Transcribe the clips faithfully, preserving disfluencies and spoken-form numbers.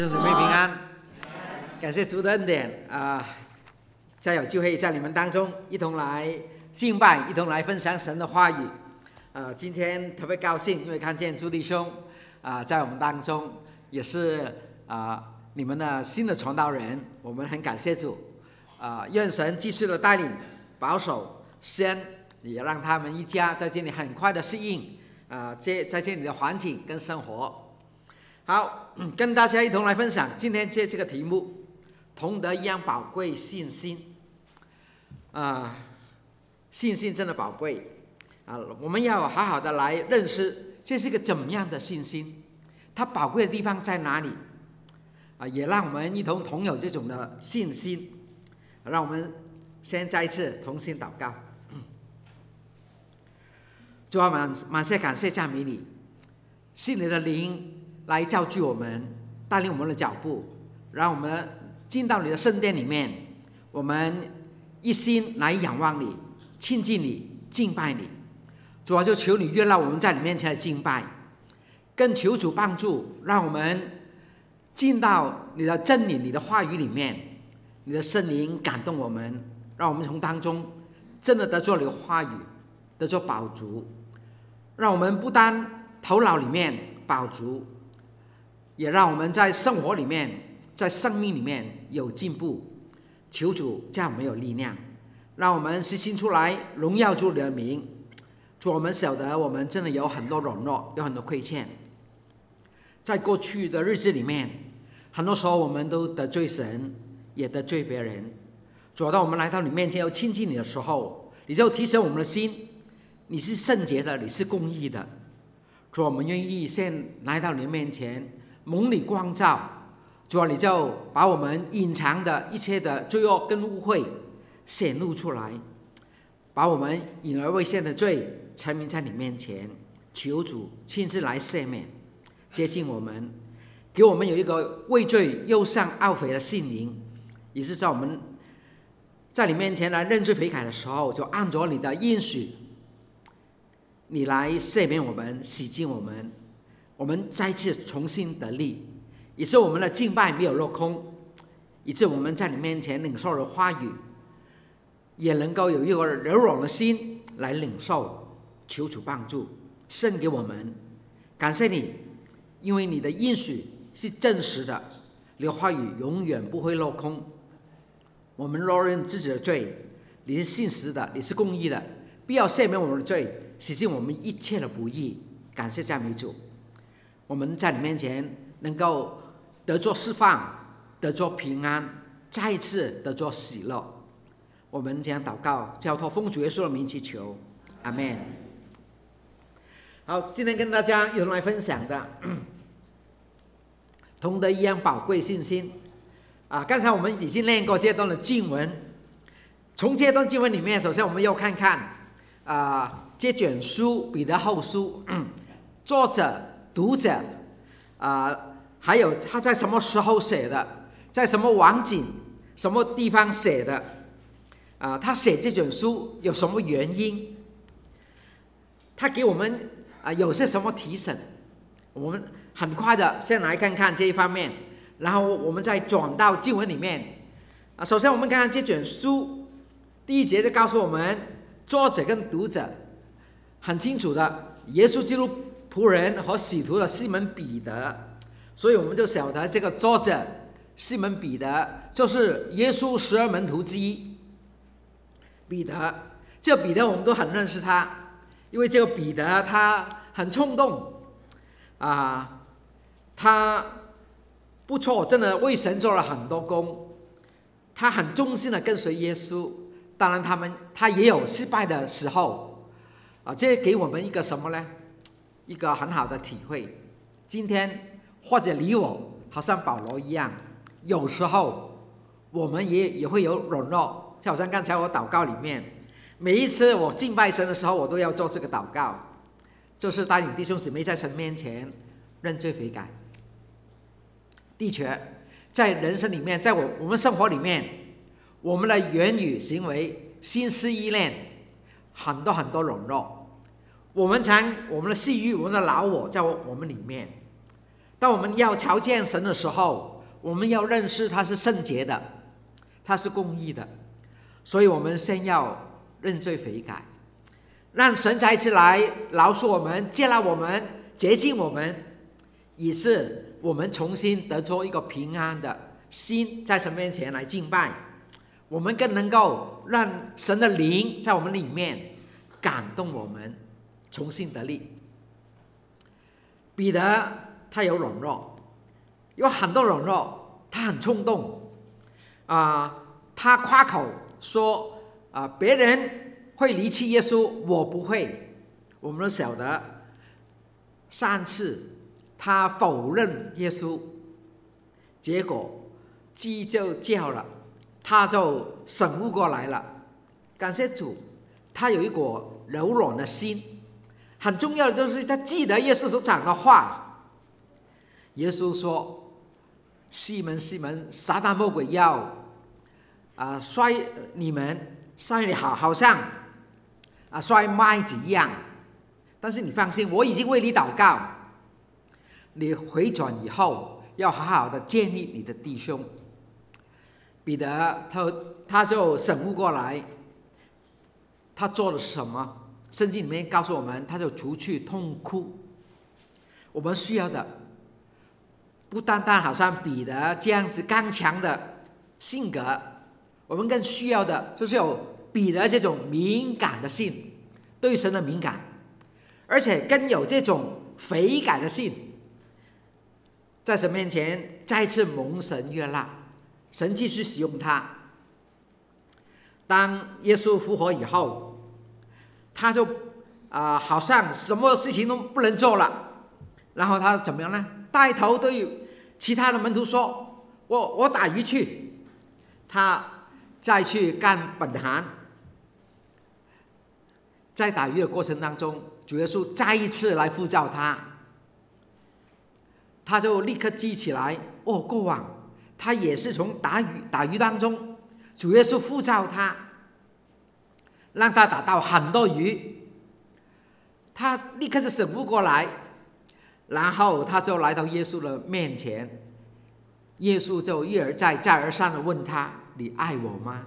弟兄姊妹平安，感谢主的恩典啊！再有机会在你们当中一同来敬拜，一同来分享神的话语。啊，今天特别高兴，因为看见朱弟兄啊在我们当中，也是啊你们的新的传道人，我们很感谢主啊！愿神继续的带领、保守、施恩，也让他们一家在这里很快的适应啊这在这里的环境跟生活。好，跟大家一同来分享今天这这个题目，同得一样宝贵信心。啊，信心真的宝贵啊！我们要好好的来认识这是个怎么样的信心，它宝贵的地方在哪里啊？也让我们一同同有这种的信心。让我们先再一次同心祷告。主啊，满满谢感谢赞美你，是你的灵来造就我们，带领我们的脚步，让我们进到你的圣殿里面，我们一心来仰望你、亲近你、敬拜你。主啊，就求你悦纳我们在你面前的敬拜，更求主帮助，让我们进到你的真理、你的话语里面，你的圣灵感动我们，让我们从当中真的得着你的话语，得着饱足，让我们不单头脑里面饱足，也让我们在生活里面，在生命里面有进步。求主这样我们有力量，让我们实行出来荣耀主你的名。主，我们晓得我们真的有很多软弱，有很多亏欠，在过去的日子里面，很多时候我们都得罪神，也得罪别人。主，当我们来到你面前要亲近你的时候，你就提醒我们的心，你是圣洁的，你是公义的。主，我们愿意先来到你的面前，蒙你光照。主啊，你就把我们隐藏的一切的罪恶跟污秽显露出来，把我们隐而未现的罪陈明在你面前。求主亲自来赦免，接近我们，给我们有一个畏罪忧伤懊悔的心灵，也是在我们在你面前来认罪悔改的时候，就按着你的应许，你来赦免我们，洗净我们，我们再次重新得力，以致我们的敬拜没有落空，以致我们在你面前领受的话语，也能够有一个柔软的心来领受。求主帮助，圣给我们。感谢你，因为你的应许是真实的，你的话语永远不会落空。我们若认自己的罪，你是信实的，你是公义的，必要赦免我们的罪，洗净我们一切的不义。感谢赞美主，我们在你面前能够得着释放，得着平安，再一次得着喜乐。我们将祷告交托奉主耶稣的名祈求，阿们。好，今天跟大家一同来分享的同得一样宝贵信心啊！刚才我们已经念过这段的经文，从这段经文里面，首先我们要看看啊，这卷书彼得后书，作者、读者啊，还有他在什么时候写的，在什么网景、什么地方写的啊？他写这卷书有什么原因？他给我们啊有些什么提醒？我们很快的先来看看这一方面，然后我们再转到经文里面啊。首先我们看看这卷书，第一节就告诉我们，作者跟读者很清楚的，耶稣基督仆人和使徒的西门彼得，所以我们就晓得这个作者西门彼得就是耶稣十二门徒之一。彼得，这个彼得我们都很认识他。因为这个彼得他很冲动啊，他不错，真的为神做了很多工，他很忠心的跟随耶稣。当然他们他也有失败的时候啊，这给我们一个什么呢？一个很好的体会。今天或者你我好像保罗一样，有时候我们也也会有软弱，就好像刚才我祷告里面，每一次我敬拜神的时候，我都要做这个祷告，就是带领弟兄姊妹在神面前认罪悔改。的确，在人生里面，在我我们生活里面，我们的言语行为、心思意念，很多很多软弱。我们常我们的私欲、我们的老我在我们里面， 当我们要朝见神的时候，我们要认识他是圣洁的，他是公义的，所以我们先要认罪悔改，让神再一次来饶恕我们，接纳我们，洁净我们，以致我们重新得出一个平安的心，在神面前来敬拜。我们更能够让神的灵在我们里面感动我们，重新得力。彼得他有软弱，有很多软弱，他很冲动啊、呃，他夸口说啊、呃，别人会离弃耶稣，我不会。我们都晓得，上次他否认耶稣，结果鸡就叫了，他就醒悟过来了。感谢主，他有一个柔软的心。很重要的就是他记得耶稣所讲的话。耶稣说：“西门，西门，撒旦魔鬼要啊、呃、摔你们，摔你好，好像啊摔麦子一样。但是你放心，我已经为你祷告。你回转以后，要好好的建立你的弟兄。”彼得他他就醒悟过来，他做了什么？圣经里面告诉我们，他就除去痛哭。我们需要的不单单好像彼得这样子刚强的性格，我们更需要的就是有彼得这种敏感的心，对神的敏感，而且更有这种悔改的心，在神面前再次蒙神悦纳，神继续使用他。当耶稣复活以后，他就啊、呃，好像什么事情都不能做了，然后他怎么样呢？带头对其他的门徒说：“我我打鱼去。”他再去干本行。在打鱼的过程当中，主耶稣再一次来呼召他，他就立刻记起来，哦，过往他也是从打鱼打鱼当中，主耶稣呼召他，让他打到很多鱼，他立刻就醒悟过来，然后他就来到耶稣的面前，耶稣就一而再再而三的问他：“你爱我吗？”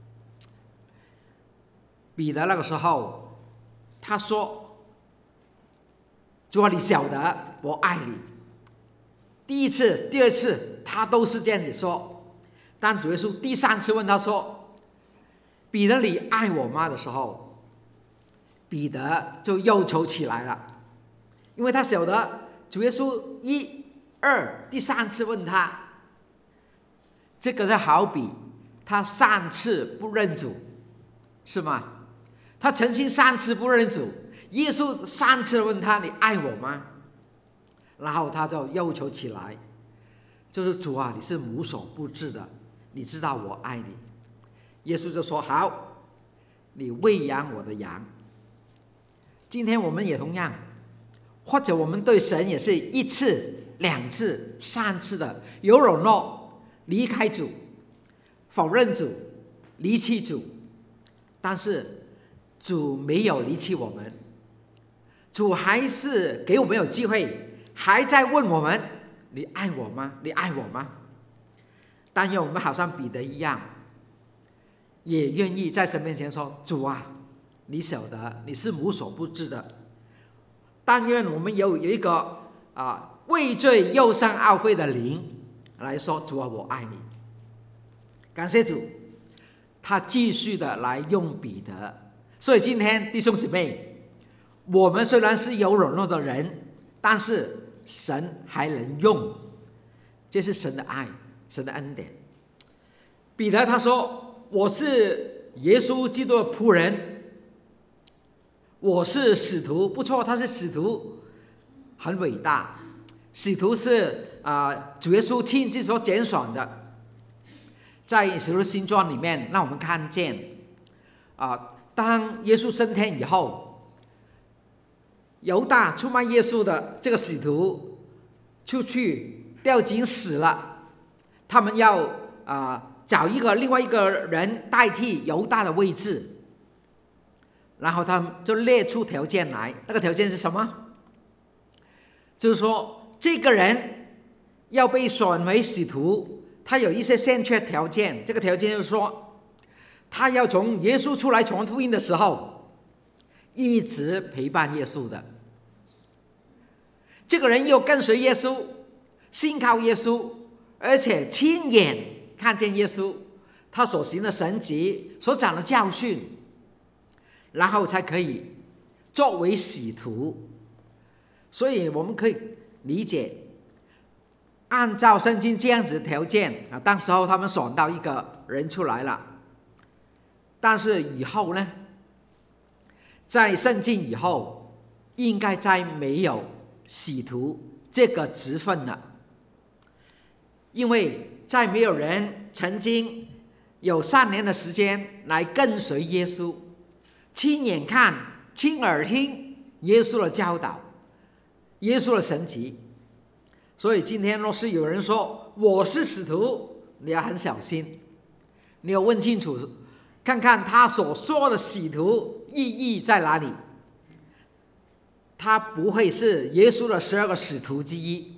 彼得那个时候他说：“主啊，你晓得我爱你。”第一次、第二次他都是这样子说，但主耶稣第三次问他说：“彼得，你爱我吗？”的时候，彼得就忧愁起来了，因为他晓得主耶稣一、二、第三次问他，这个就好比他三次不认主，是吗？他曾经三次不认主，耶稣三次问他：“你爱我吗？”然后他就忧愁起来，就是主啊，你是无所不至的，你知道我爱你。耶稣就说：“好，你喂养我的羊。”今天我们也同样，或者我们对神也是一次、两次、三次的有软弱，离开主，否认主，离弃主，但是主没有离弃我们，主还是给我们有机会，还在问我们：“你爱我吗？你爱我吗？”但愿我们好像彼得一样，也愿意在神面前说：“主啊，你晓得你是无所不至的。”但愿我们有有一个啊畏罪忧伤懊悔的灵来说：“主啊，我爱你。”感谢主，他继续的来用彼得。所以今天弟兄姊妹，我们虽然是有软弱的人，但是神还能用，这是神的爱，神的恩典。彼得他说：“我是耶稣基督的仆人，我是使徒。”不错，他是使徒，很伟大。使徒是啊、呃，主耶稣亲自所拣选的。在使徒行传里面，让我们看见啊、呃，当耶稣升天以后，犹大出卖耶稣的这个使徒出去掉井死了，他们要啊、呃、找一个另外一个人代替犹大的位置，然后他们就列出条件来。那个条件是什么？就是说这个人要被选为使徒，他有一些先决条件。这个条件就是说，他要从耶稣出来传福音的时候，一直陪伴耶稣的。这个人又跟随耶稣，信靠耶稣，而且亲眼看见耶稣他所行的神迹，所长的教训，然后才可以作为使徒。所以我们可以理解，按照圣经这样子的条件啊，当时候他们选到一个人出来了。但是以后呢，在圣经以后，应该再没有使徒这个职分了，因为再没有人曾经有三年的时间来跟随耶稣，亲眼看、亲耳听耶稣的教导，耶稣的神迹。所以今天若是有人说我是使徒，你要很小心，你要问清楚，看看他所说的使徒意义在哪里。他不会是耶稣的十二个使徒之一。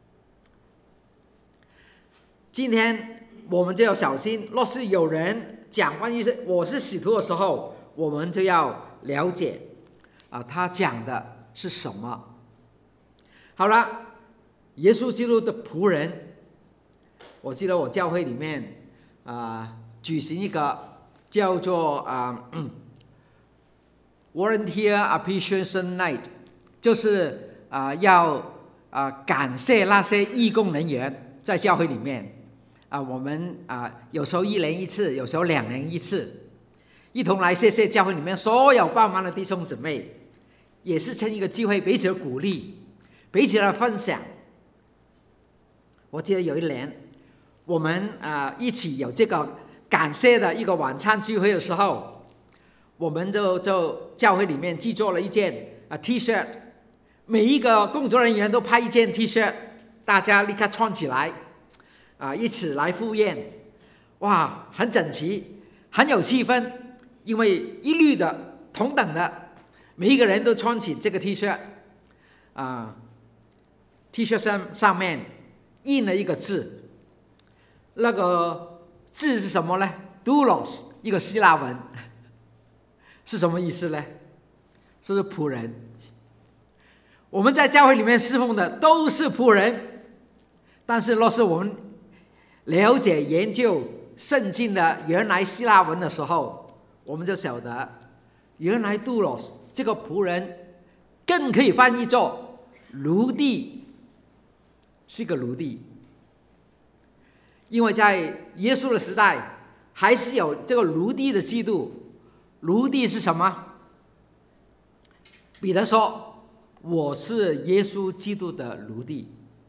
今天我们就要小心，若是有人讲关于我是使徒的时候，我们就要了解啊，他讲的是什么。好了，耶稣基督的仆人，我记得我教会里面啊举行一个叫做啊、嗯、Volunteer Appreciation Night， 就是啊、呃、要啊、呃、感谢那些义工人员在教会里面啊、呃，我们啊、呃、有时候一年一次，有时候两年一次，一同来谢谢教会里面所有帮忙的弟兄姊妹，也是趁一个机会彼此的鼓励，彼此的分享。我记得有一年，我们啊、呃、一起有这个感谢的一个晚餐聚会的时候，我们就就教会里面制作了一件啊 T 恤，每一个工作人员都拍一件 T 恤，大家立刻穿起来，啊，一起来赴宴，哇，很整齐，很有气氛，因为一律的、同等的，每一个人都穿起这个 T 恤，啊 ，T 恤上上面印了一个字，那个字是什么呢 ？doulos， 一个希腊文，是什么意思呢？是不是仆人？我们在教会里面侍奉的都是仆人，但是若是我们了解研究圣经的原来希腊文的时候，我们就晓得，原来 doulos 这个仆人更可以翻译作奴隶，是个奴隶。因为在耶稣的时代，还是有这个奴隶的制度。奴隶是什么？彼得说：“我是耶稣基督的奴隶。”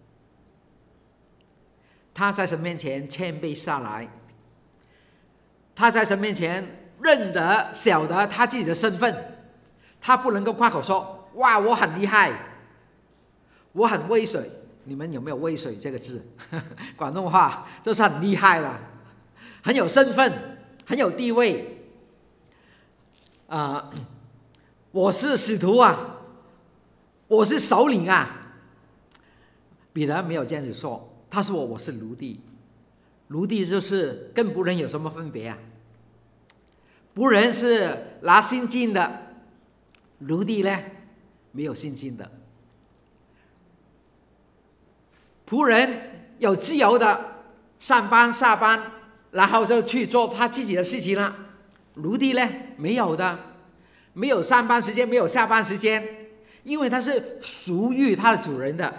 他在神面前谦卑下来，他在神面前认得、晓得他自己的身份，他不能够夸口说：“哇，我很厉害，我很威水。”你们有没有威水这个字？广东话就是很厉害了，很有身份，很有地位。啊、呃，我是使徒啊，我是首领啊。彼得没有这样子说，他说我我是奴隶。奴隶就是跟仆人有什么分别啊？仆人是拿薪金的，奴隶呢没有薪金的。仆人有自由的上班下班，然后就去做他自己的事情了。奴隶呢没有的，没有上班时间，没有下班时间，因为他是属于他的主人的。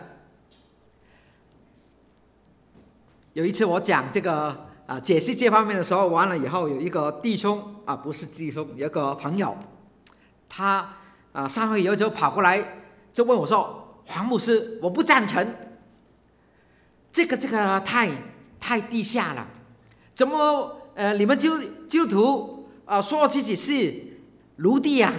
有一次我讲这个啊解释这方面的时候，完了以后有一个弟兄啊，不是弟兄，有一个朋友，他啊上会以后就跑过来就问我说：“黄牧师，我不赞成。这个这个太太地下了，怎么呃你们基督基督徒啊、呃、说自己是奴隶啊？”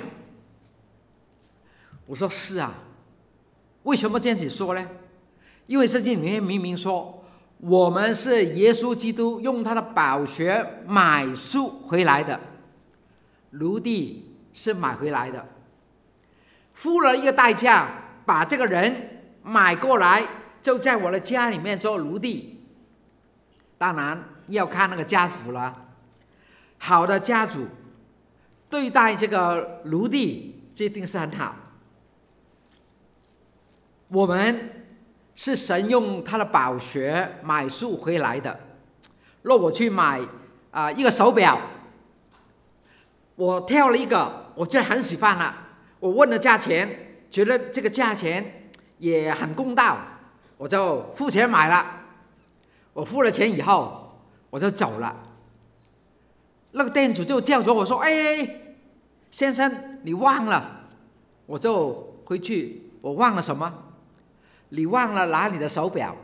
我说是啊，为什么这样子说呢？因为圣经里面明明说，我们是耶稣基督用他的宝血买赎回来的，奴隶是买回来的，付了一个代价，把这个人买过来。 就在我的家里面做奴隶。当然要看那个家族了，好的家主对待这个奴隶这一定是很好。我们是神用他的宝血买赎回来的。若我去买、呃、一个手表，我挑了一个我觉得很喜欢了，我问了价钱，觉得这个价钱也很公道，我就付钱买了。我付了钱以后我就走了，那个店主就叫着我说：哎，先生你忘了。我就回去，我忘了什么？你忘了拿你的手表。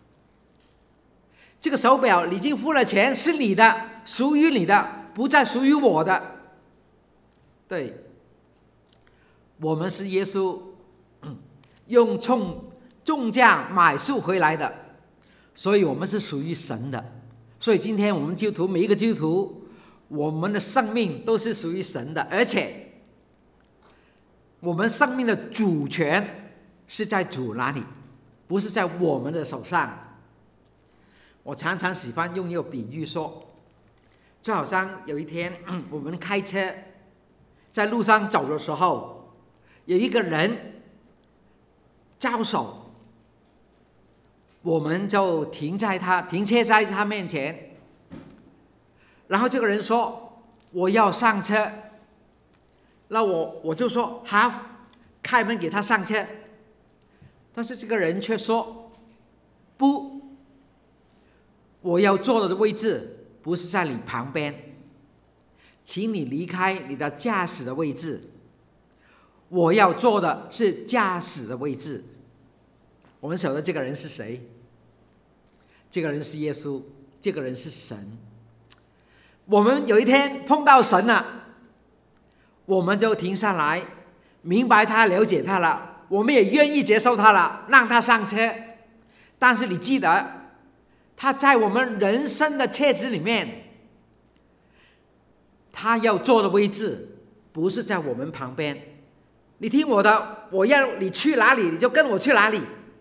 这个手表已经付了钱，是你的，属于你的，不再属于我的。对，我们是耶稣用重重价买赎回来的，所以我们是属于神的。所以今天我们基督徒，每一个基督徒，我们的生命都是属于神的，而且我们生命的主权是在主那里，不是在我们的手上。我常常喜欢用一个比喻说，就好像有一天我们开车在路上走的时候，有一个人招手，我们就停在他停车在他面前，然后这个人说我要上车，那我我就说好，开门给他上车。但是这个人却说不，我要坐的位置不是在你旁边，请你离开你的驾驶的位置，我要坐的是驾驶的位置。我们晓得这个人是谁？这个人是耶稣，这个人是神。我们有一天碰到神了，我们就停下来，明白他，了解他了，我们也愿意接受他了，让他上车。但是你记得，他在我们人生的车子里面，他要坐的位置不是在我们旁边。你听我的，我要你去哪里你就跟我去哪里，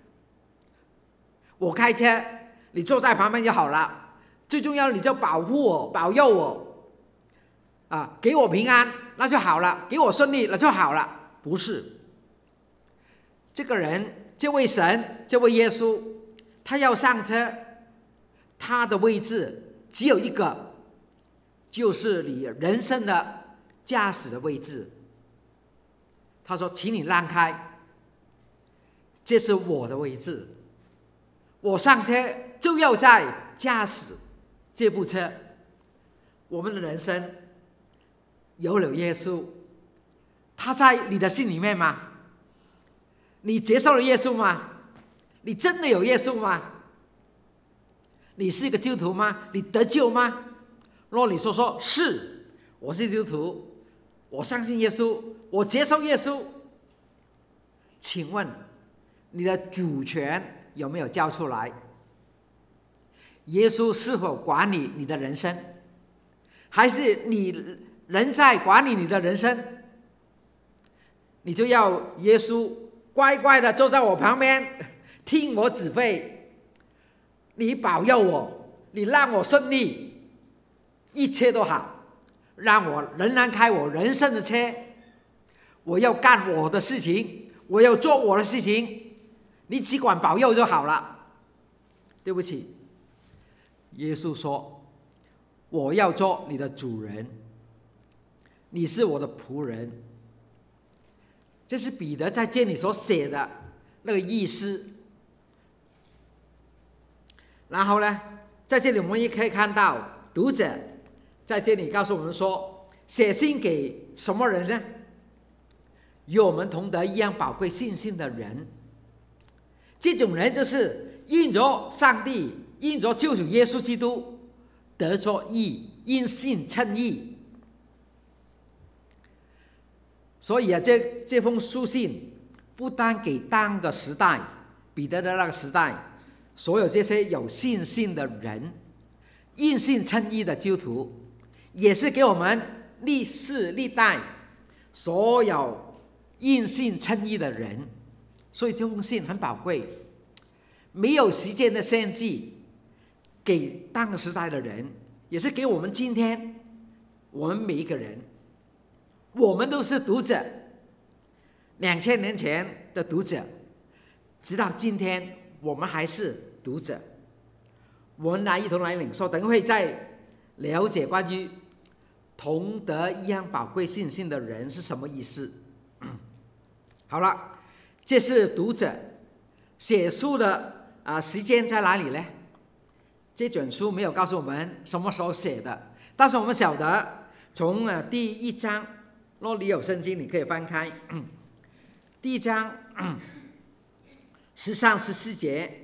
我开车你坐在旁边就好了，最重要你就保护我，保佑我啊，给我平安那就好了，给我顺利那就好了。不是，这个人，这位神，这位耶稣，他要上车，他的位置只有一个，就是你人生的驾驶的位置。他说请你让开，这是我的位置，我上车就要在驾驶这部车。我们的人生有了耶稣，他在你的心里面吗？你接受了耶稣吗？你真的有耶稣吗？你是一个基督徒吗？你得救吗？若你说说是，我是基督徒，我相信耶稣，我接受耶稣，请问你的主权有没有交出来？耶稣是否管理你的人生，还是你人在管理你的人生？你就要耶稣乖乖的坐在我旁边，听我指挥，你保佑我，你让我顺利，一切都好，让我仍然开我人生的车，我要干我的事情，我要做我的事情，你只管保佑就好了。对不起，耶稣说我要做你的主人，你是我的仆人。这是彼得在这里所写的那个意思。然后呢，在这里我们也可以看到，读者在这里告诉我们说，写信给什么人呢？与我们同得一样宝贵信心的人。这种人就是因着上帝，因着救主耶稣基督得着义，因信称义。所以啊，这这封书信不单给当个时代，彼得的那个时代，所有这些有信心的人，因信称义的基督徒，也是给我们历世历代所有因信称义的人。所以这封信很宝贵。 没有时间的献祭，给当个时代的人，也是给我们今天我们每一个人。我们都是读者，两千年前的读者，直到今天我们还是读者。我们来一同来领受，等会再了解关于同得一样宝贵信心的人是什么意思。好了，这是读者写书的、呃、时间在哪里呢？这卷书没有告诉我们什么时候写的，但是我们晓得从、呃、第一章，若你有圣经你可以翻开第一章十三十四节、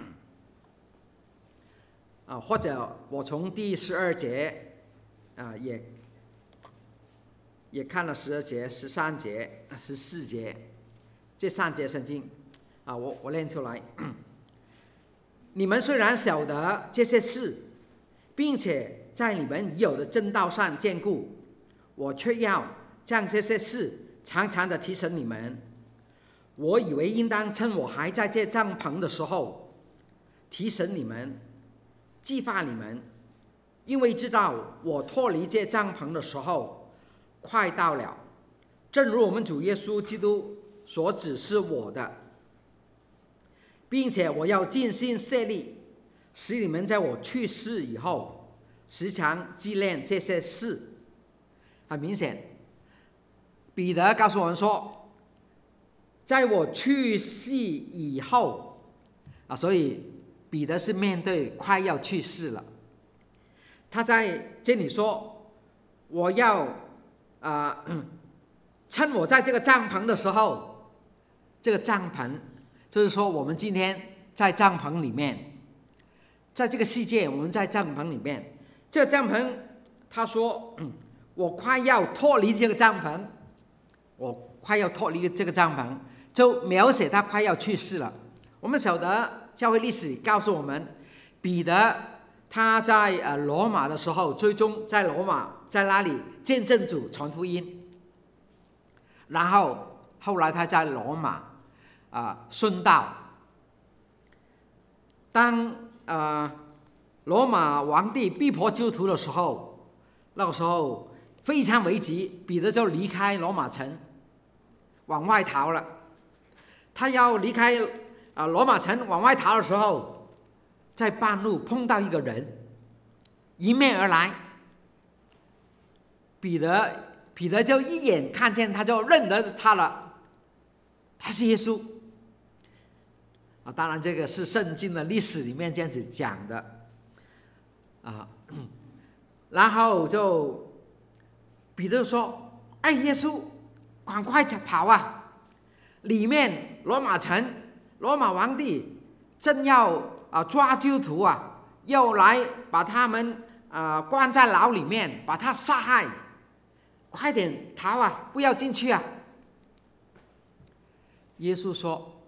啊、或者我从第十二节、啊、也也看了十二节、十三节、十四节，这三节圣经啊，我我念出来。你们虽然晓得这些事，并且在你们已有的正道上坚固，我却要将这些事常常的提醒你们。我以为应当趁我还在这帐篷的时候，提醒你们，激发你们，因为知道我脱离这帐篷的时候快到了。正如我们主耶稣基督所指示我的，并且我要尽心竭力，使你们在我去世以后时常纪念这些事。很明显，彼得告诉我们说，在我去世以后啊，所以彼得是面对快要去世了。他在这里说，我要啊、呃，趁我在这个帐篷的时候，这个帐篷就是说我们今天在帐篷里面，在这个世界我们在帐篷里面，这个帐篷他说、嗯、我快要脱离这个帐篷，我快要脱离这个帐篷，就描写他快要去世了。我们晓得教会历史告诉我们，彼得他在呃罗马的时候，最终在罗马在那里见证主传福音，然后后来他在罗马啊殉道。当呃罗马皇帝逼迫基督徒的时候，那个时候非常危急，彼得就离开罗马城，往外逃了。他要离开啊罗马城往外逃的时候，在半路碰到一个人，迎面而来，彼得彼得就一眼看见他，就认得他了，他是耶稣啊。当然这个是圣经的历史里面这样子讲的啊。然后就彼得说：“哎，耶稣，赶快跑啊！里面罗马城，罗马皇帝正要啊抓基督徒啊，要来把他们啊关在牢里面，把他杀害，快点逃啊，不要进去啊！”耶稣说：“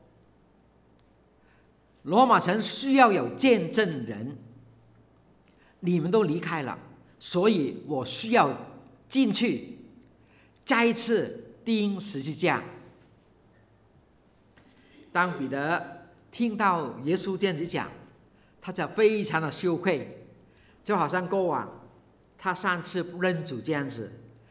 罗马城需要有见证人，你们都离开了，所以我需要进去，再一次钉十字架。”当彼得听到耶稣这样子讲，他就非常的羞愧，就好像过往他上次不认主这样子，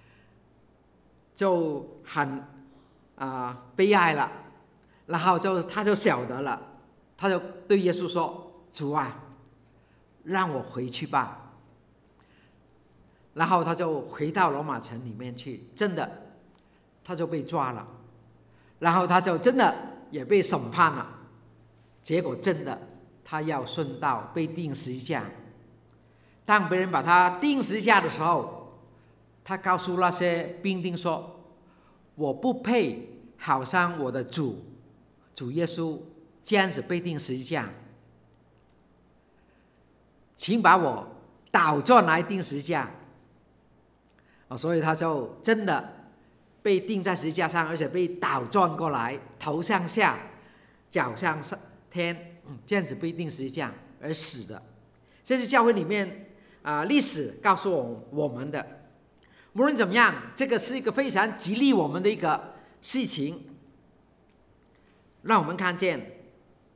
就很啊、呃、悲哀了。然后就他就晓得了，他就对耶稣说：“主啊，让我回去吧。”然后他就回到罗马城里面去，真的他就被抓了，然后他就真的也被审判了。结果真的他要殉道，被钉十字架。当别人把他钉十字架的时候，他告诉那些兵丁说：“我不配好像我的主主耶稣这样子被钉十字架，请把我倒转来钉十字架。”所以他就真的被钉在十字架上，而且被倒转过来，头向下，脚向天，这样子被钉十字架而死的。这是教会里面啊历史告诉我我们的。无论怎么样，这个是一个非常激励我们的一个事情，让我们看见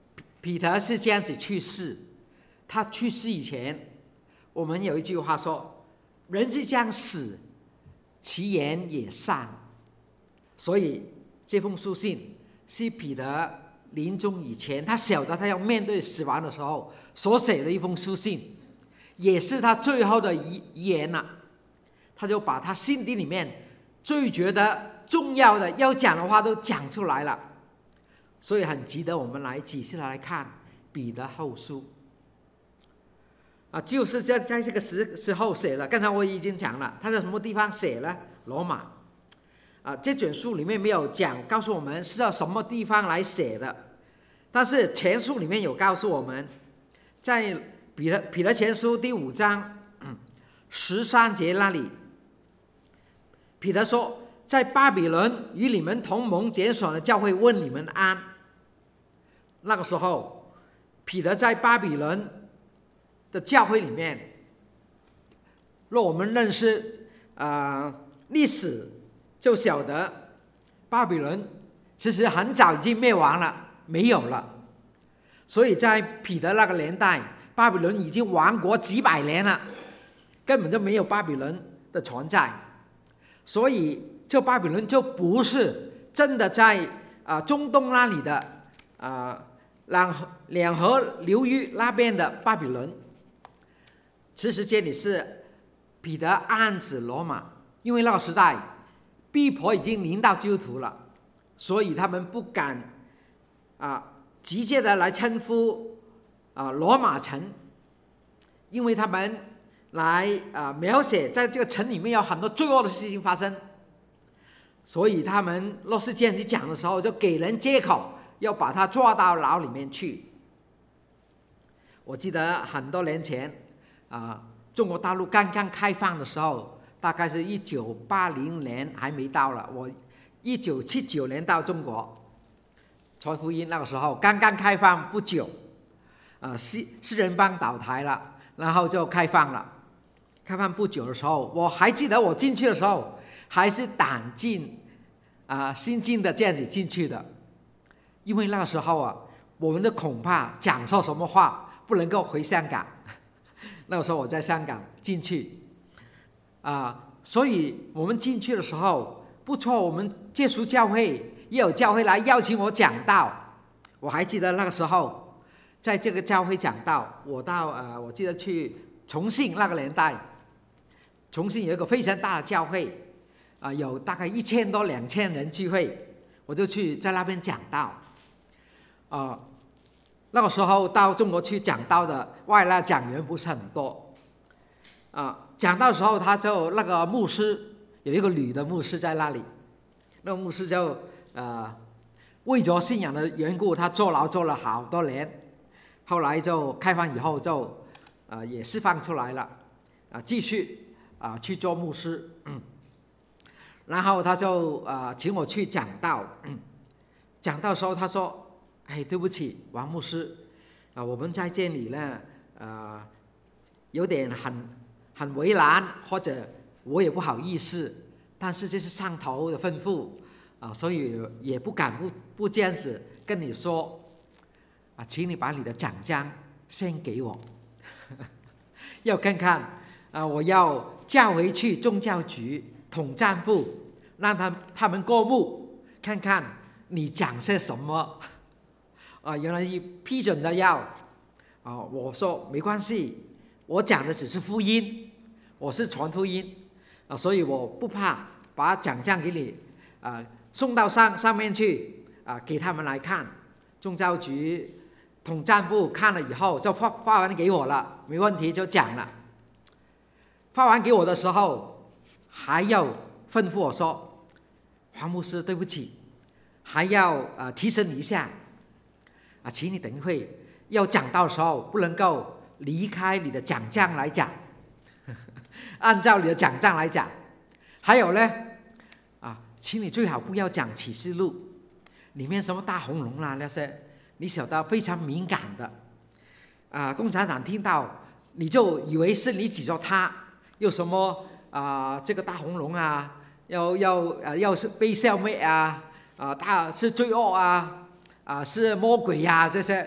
彼得是这样子去世。他去世以前，我们有一句话说：“人之将死，其言也善。”所以这封书信是彼得临终以前，他晓得他要面对死亡的时候所写的一封书信，也是他最后的遗言了。他就把他心底里面最觉得重要的要讲的话都讲出来了，所以很值得我们来仔细来看彼得后书啊，就是在在这个时时候写的。刚才我已经讲了，他在什么地方写呢？罗马啊，这卷书里面没有讲告诉我们是在什么地方来写的，但是前书里面有告诉我们，在彼得彼得前书第五章十三节那里，彼得说：“在巴比伦与你们同盟拣选的教会问你们安。”那个时候，彼得在巴比伦的教会里面，若我们认识呃历史，就晓得巴比伦其实很早已经灭亡了，没有了。所以在彼得那个年代，巴比伦已经亡国几百年了，根本就没有巴比伦的存在。所以这巴比伦就不是真的在啊、呃、中东那里的啊两河两河流域那边的巴比伦。其实这里是彼得暗指罗马，因为那个时代逼迫已经临到基督徒了，所以他们不敢啊直接的来称呼啊罗马城，因为他们来啊描写在这个城里面有很多罪恶的事情发生，所以他们若是这样子讲的时候，就给人借口要把他抓到牢里面去。我记得很多年前啊，中国大陆刚刚开放的时候，大概是一九八零年还没到了，我一九七九年到中国传福音，那个时候刚刚开放不久，啊西西人帮倒台了，然后就开放了。开放不久的时候，我还记得我进去的时候还是胆战啊心惊的这样子进去的，因为那个时候啊，我们的恐怕讲错什么话不能够回香港。那个时候我在香港进去啊，所以我们进去的时候不错，我们接触教会也有教会来邀请我讲道。我还记得那个时候在这个教会讲道，我到呃我记得去重庆那个年代，重庆有一个非常大的教会啊，有大概一千多两千人聚会，我就去在那边讲道啊。那个时候到中国去讲道的外来讲员不是很多啊，讲道的时候他就那个牧师有一个女的牧师在那里，那个牧师就呃为着信仰的缘故，他坐牢坐了好多年，后来就开放以后就呃也释放出来了啊，继续啊去做牧师，嗯，然后他就啊、呃、请我去讲道，嗯，讲道的时候他说。哎，对不起，王牧师，啊，我们在这里呢，呃，有点很很为难，或者我也不好意思，但是这是上头的吩咐啊，所以也不敢不不这样子跟你说，啊，请你把你的奖章先给我，要看看啊，我要叫回去宗教局统战部，让他他们过目，看看你讲些什么。啊，原来批准的要啊，我说没关系，我讲的只是福音，我是传福音啊，所以我不怕把奖章给你啊送到上上面去啊，给他们来看，宗教局统战部看了以后就发发完给我了，没问题就讲了。发完给我的时候，还要吩咐我说，黄牧师对不起，还要呃提醒你一下。啊，请你等一会要讲到的时候，不能够离开你的讲章来讲，按照你的讲章来讲。还有呢，啊，请你最好不要讲启示录，里面什么大红龙啊那些，你晓得非常敏感的。啊，共产党听到你就以为是你指着他，有什么啊这个大红龙啊，要要啊要是被消灭啊，啊大是罪恶啊。啊，是魔鬼呀、啊！这些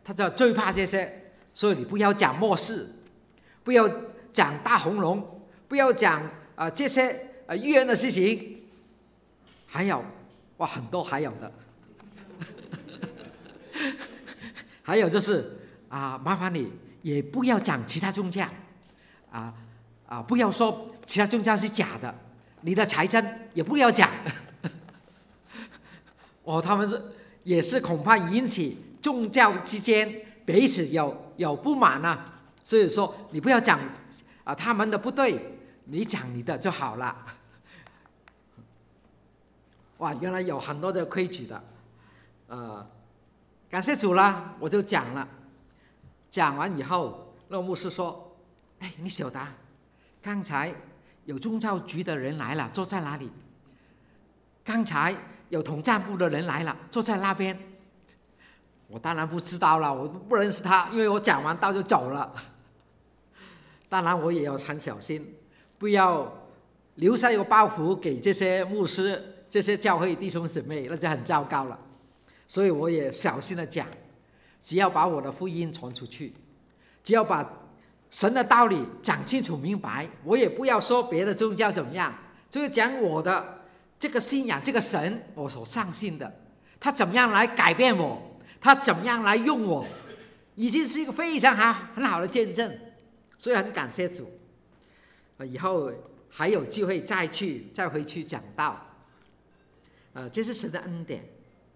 他就最怕这些，所以你不要讲末世，不要讲大红龙，不要讲啊、呃、这些呃预言的事情，还有哇很多还有的，还有就是啊、麻烦你也不要讲其他宗教，啊啊不要说其他宗教是假的，你的财政也不要讲，哦他们是也是恐怕引起宗教之间彼此有有不满啊，所以说你不要讲啊他们的不对，你讲你的就好了。哇，原来有很多的规矩的，呃，感谢主啦，我就讲了。讲完以后，那个牧师说：“哎，你晓得，刚才有宗教局的人来了，坐在哪里？刚才有统战部的人来了，坐在那边。”我当然不知道了，我不认识他，因为我讲完道就走了。当然，我也要很小心，不要留下一个包袱给这些牧师、这些教会弟兄姊妹，那就很糟糕了。所以我也小心的讲。只要把我的福音传出去，只要把神的道理讲清楚明白，我也不要说别的宗教怎么样，就是讲我的这个信仰，这个神我所相信的，他怎么样来改变我，他怎么样来用我，已经是一个非常好很好的见证，所以很感谢主。以后还有机会再去再回去讲道，呃，这是神的恩典。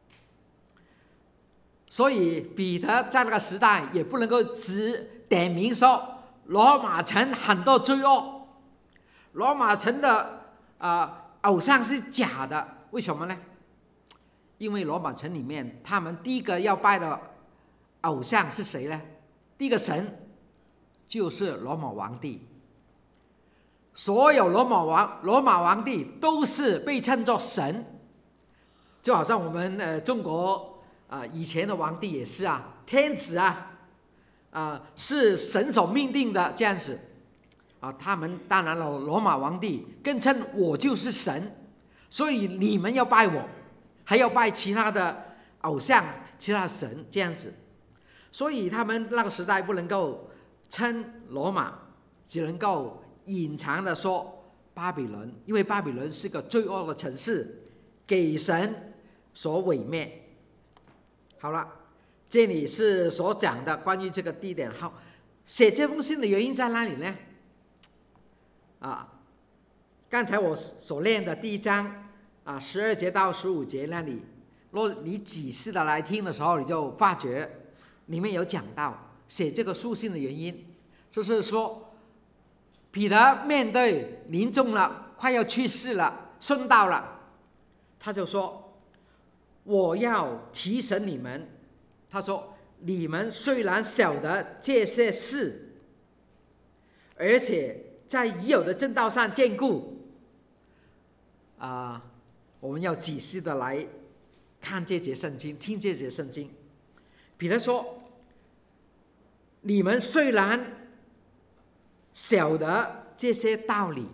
所以彼得在那个时代也不能够只点名说罗马城很多罪恶，罗马城的、呃、偶像是假的，为什么呢？因为罗马城里面他们第一个要拜的偶像是谁呢？第一个神就是罗马皇帝，所有罗马王罗马皇帝都是被称作神，就好像我们、呃、中国啊，以前的皇帝也是啊，天子啊，啊是神所命定的这样子，啊，他们当然了，罗马皇帝更称我就是神，所以你们要拜我，还要拜其他的偶像、其他的神这样子，所以他们那个时代不能够称罗马，只能够隐藏的说巴比伦，因为巴比伦是个罪恶的城市，给神所毁灭。好了，这里是所讲的关于这个地点。好，写这封信的原因在哪里呢？啊，刚才我所念的第一章啊，十二节到十五节那里，若你仔细的来听的时候，你就发觉里面有讲到写这个书信的原因，就是说彼得面对临终了，快要去世了，殉道了，他就说。我要提醒你们，他说你们虽然晓得这些事，而且在已有的正道上坚固，啊、呃，我们要仔细的来看这节圣经，听这节圣经。彼得说，你们虽然晓得这些道理，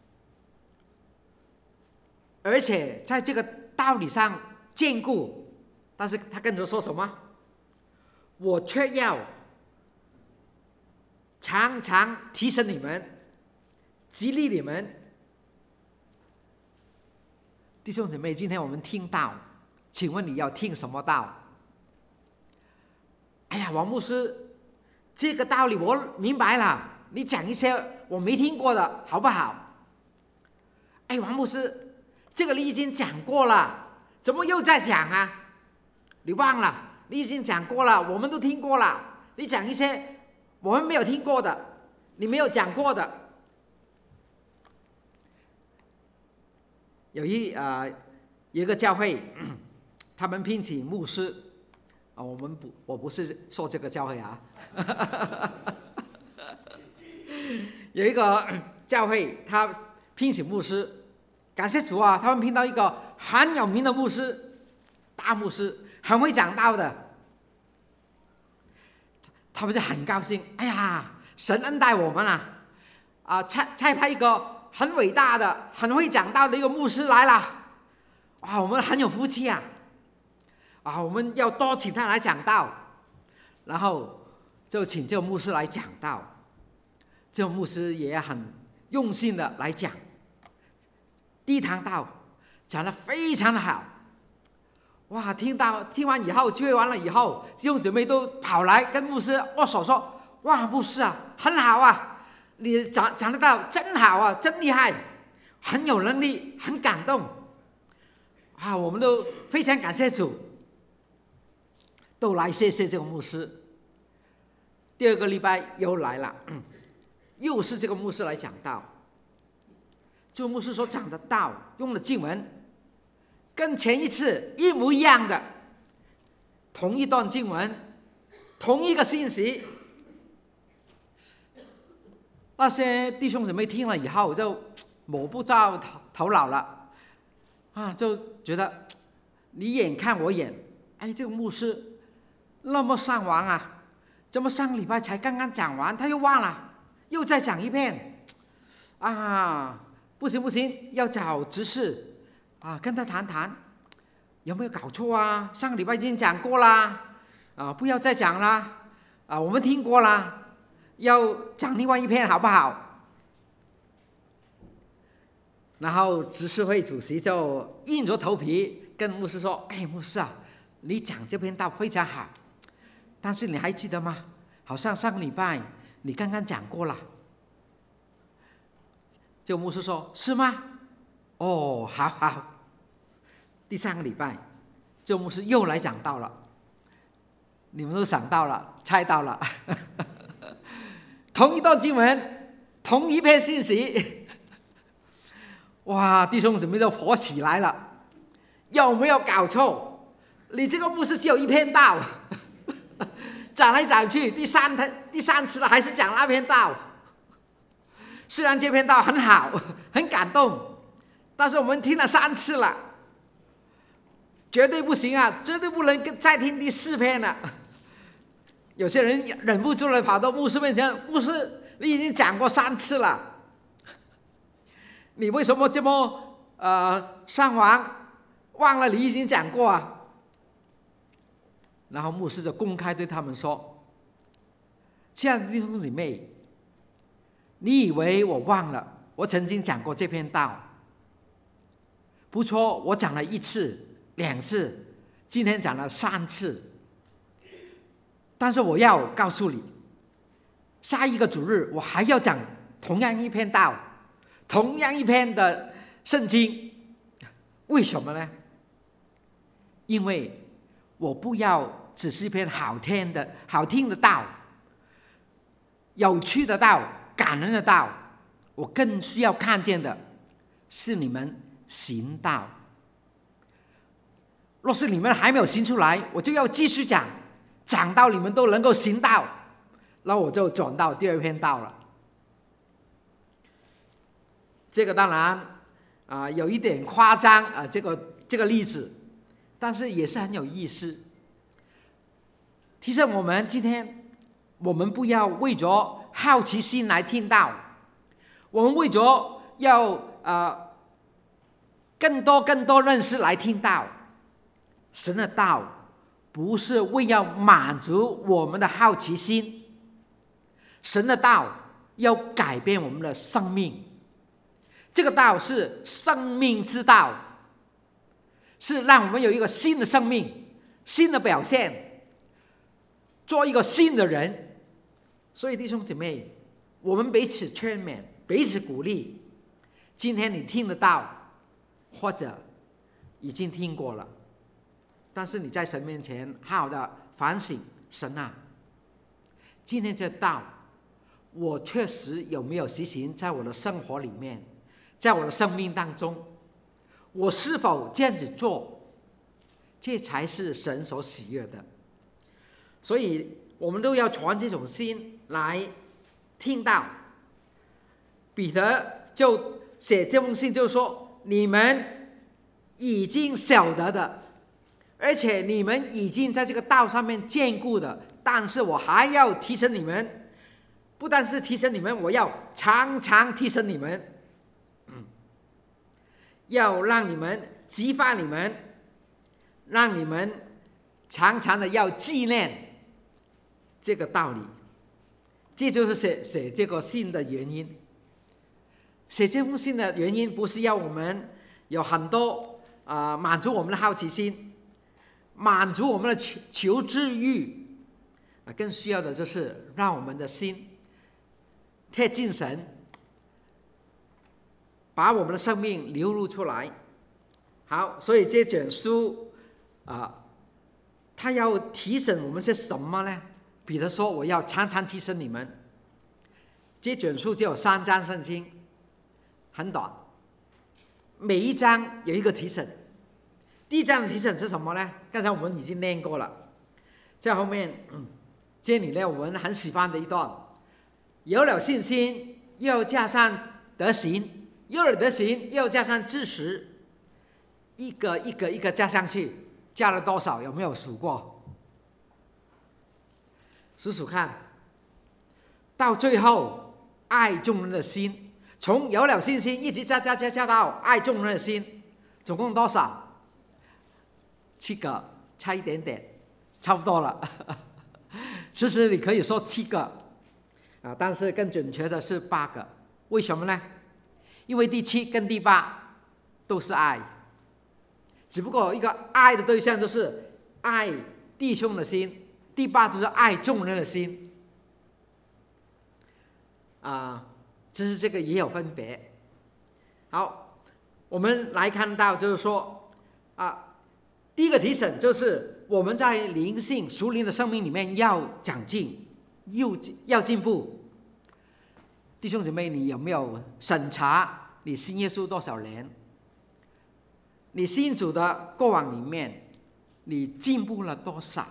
而且在这个道理上坚固，但是他跟着说什么？我却要常常提醒你们，激励你们。弟兄姊妹，今天我们听道，请问你要听什么道？哎呀，王牧师，这个道理我明白了，你讲一些我没听过的好不好？哎，王牧师，这个你已经讲过了，怎么又在讲啊？你忘了，你已经讲过了，我们都听过了，你讲一些我们没有听过的，你没有讲过的。有一呃有一个教会，他们聘请牧师啊，我们不，我不是说这个教会啊，有一个教会他聘请牧师，感谢主啊，他们聘到一个很有名的牧师，大牧师，很会讲道的，他们就很高兴，哎呀，神恩待我们啊，啊，差差派一个很伟大的、很会讲道的一个牧师来了，啊，我们很有福气啊，啊，我们要多请他来讲道。 然后就请这个牧师来讲道。这个牧师也很用心的来讲，第一堂道讲得非常的好。哇，听到听完以后，聚会完了以后，弟兄姊妹都跑来跟牧师握手说：“哇，牧师啊，很好啊，你讲讲得到真好啊，真厉害，很有能力，很感动。”啊，我们都非常感谢主，都来谢谢这个牧师。第二个礼拜又来了，嗯、又是这个牧师来讲道。这个牧师所讲的道用的经文跟前一次一模一样的，同一段经文，同一个信息。那些弟兄姊妹听了以后就摸不着头头脑了，啊，就觉得你眼看我眼，哎，这个牧师那么上网啊，怎么上礼拜才刚刚讲完，他又忘了，又再讲一遍，啊，不行不行，要找执事啊，跟他谈谈，有没有搞错啊？上个礼拜已经讲过啦，啊，不要再讲啦，啊，我们听过啦，要讲另外一篇好不好？然后执事会主席就硬着头皮跟牧师说：“哎，牧师啊，你讲这篇道非常好，但是你还记得吗？好像上个礼拜你刚刚讲过了。”就牧师说：“是吗？哦，好好。”第三个礼拜，这牧师又来讲道了。你们都想到了，猜到了，同一段经文，同一篇信息。哇，弟兄姊妹都火起来了，有没有搞错？你这个牧师只有一篇道，讲来讲去，第三第三次了还是讲那篇道。虽然这篇道很好，很感动，但是我们听了三次了，绝对不行啊，绝对不能再听第四篇了。有些人忍不住了，跑到牧师面前：“牧师，你已经讲过三次了，你为什么这么呃上网，忘了你已经讲过啊？”然后牧师就公开对他们说：“亲爱的弟兄姊妹，你以为我忘了我曾经讲过这篇道？不错，我讲了一次、两次，今天讲了三次。但是我要告诉你，下一个主日我还要讲同样一篇道，同样一篇的圣经。为什么呢？因为我不要只是一篇好听的好听的道，有趣的道，感人的道，我更需要看见的是你们行道。若是你们还没有行出来，我就要继续讲，讲到你们都能够行道，那我就转到第二篇道了。这个当然啊、呃、有一点夸张啊、呃，这个这个例子，但是也是很有意思，提醒我们今天我们不要为着好奇心来听道，我们为着要呃更多更多认识来听道。神的道不是为要满足我们的好奇心，神的道要改变我们的生命。这个道是生命之道，是让我们有一个新的生命，新的表现，做一个新的人。所以弟兄姐妹，我们彼此劝勉，彼此鼓励。今天你听得到，或者已经听过了，但是你在神面前好好的反省，神啊，今天这道我确实有没有实行在我的生活里面，在我的生命当中，我是否这样子做，这才是神所喜悦的。所以我们都要传这种心来听到。彼得就写这封信就说，你们已经晓得的，而且你们已经在这个道上面坚固的，但是我还要提醒你们，不但是提醒你们，我要常常提醒你们，嗯，要让你们激发你们，让你们常常的要纪念这个道理。这就是写写这个信的原因。写这封信的原因不是要我们有很多啊、呃、满足我们的好奇心，满足我们的求求知欲，啊，更需要的就是让我们的心贴近神，把我们的生命流露出来。好，所以这卷书啊，他要提醒我们些什么呢？彼得说：“我要常常提醒你们。”这卷书只有三章圣经，很短，每一章有一个提醒。第一章的提醒是什么呢？刚才我们已经念过了，在后面、嗯、这里呢，我们很喜欢的一段：有了信心，又加上德行；有了德行，又加上知识。一个一个一个加上去，加了多少？有没有数过？数数看。到最后，爱众人的心，从有了信心一直加加加加到爱众人的心，总共多少？七个，差一点点，差不多了。其实你可以说七个啊，但是更准确的是八个。为什么呢？因为第七跟第八都是爱，只不过一个爱的对象就是爱弟兄的心，第八就是爱众人的心。啊，其实这个也有分别。好，我们来看到就是说啊，第一个提醒就是我们在灵性属灵的生命里面要长进，又要进步。弟兄姊妹，你有没有审查你信耶稣多少年？你信主的过往里面，你进步了多少？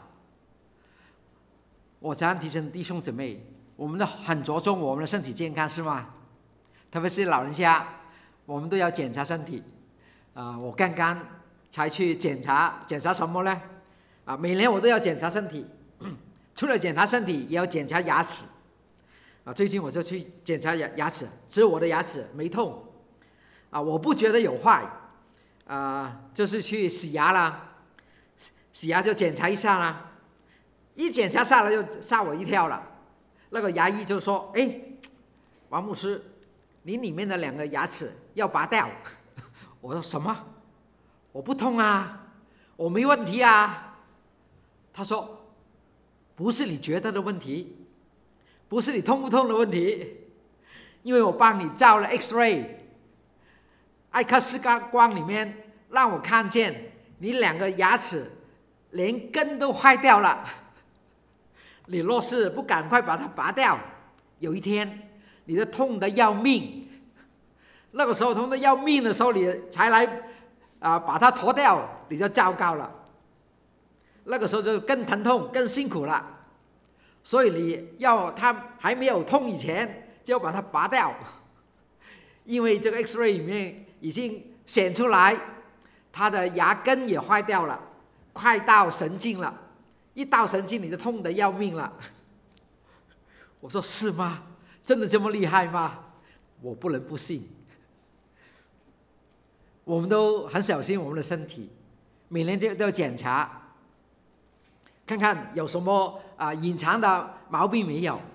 我常提醒弟兄姊妹，我们的很着重我们的身体健康，是吗？特别是老人家，我们都要检查身体。啊、呃，我刚刚才去检查，检查什么呢？啊，每年我都要检查身体，除了检查身体，也要检查牙齿。啊，最近我就去检查牙牙齿，只有我的牙齿没痛。啊，我不觉得有坏。啊、呃，就是去洗牙啦，洗牙就检查一下啦，一检查下来就吓我一跳了。那个牙医就说：“哎，王牧师，你里面的两个牙齿要拔掉。”我说：“什么？我不痛啊，我没问题啊。”他说：“不是你觉得的问题，不是你痛不痛的问题，因为我帮你照了 X-ray， 艾克斯光里面让我看见你两个牙齿连根都坏掉了。你若是不赶快把它拔掉，有一天你的痛得要命，那个时候痛得要命的时候，你才来啊、呃、把它脱掉，你就糟糕了。那个时候就更疼痛、更辛苦了。所以你要它还没有痛以前，就要把它拔掉，因为这个 X-ray 里面已经显出来，它的牙根也坏掉了，快到神经了。一到神经你就痛得要命了。我说是吗？真的这么厉害吗？我不能不信。我们都很小心我们的身体，每年都要检查，看看有什么啊、呃、隐藏的毛病没有。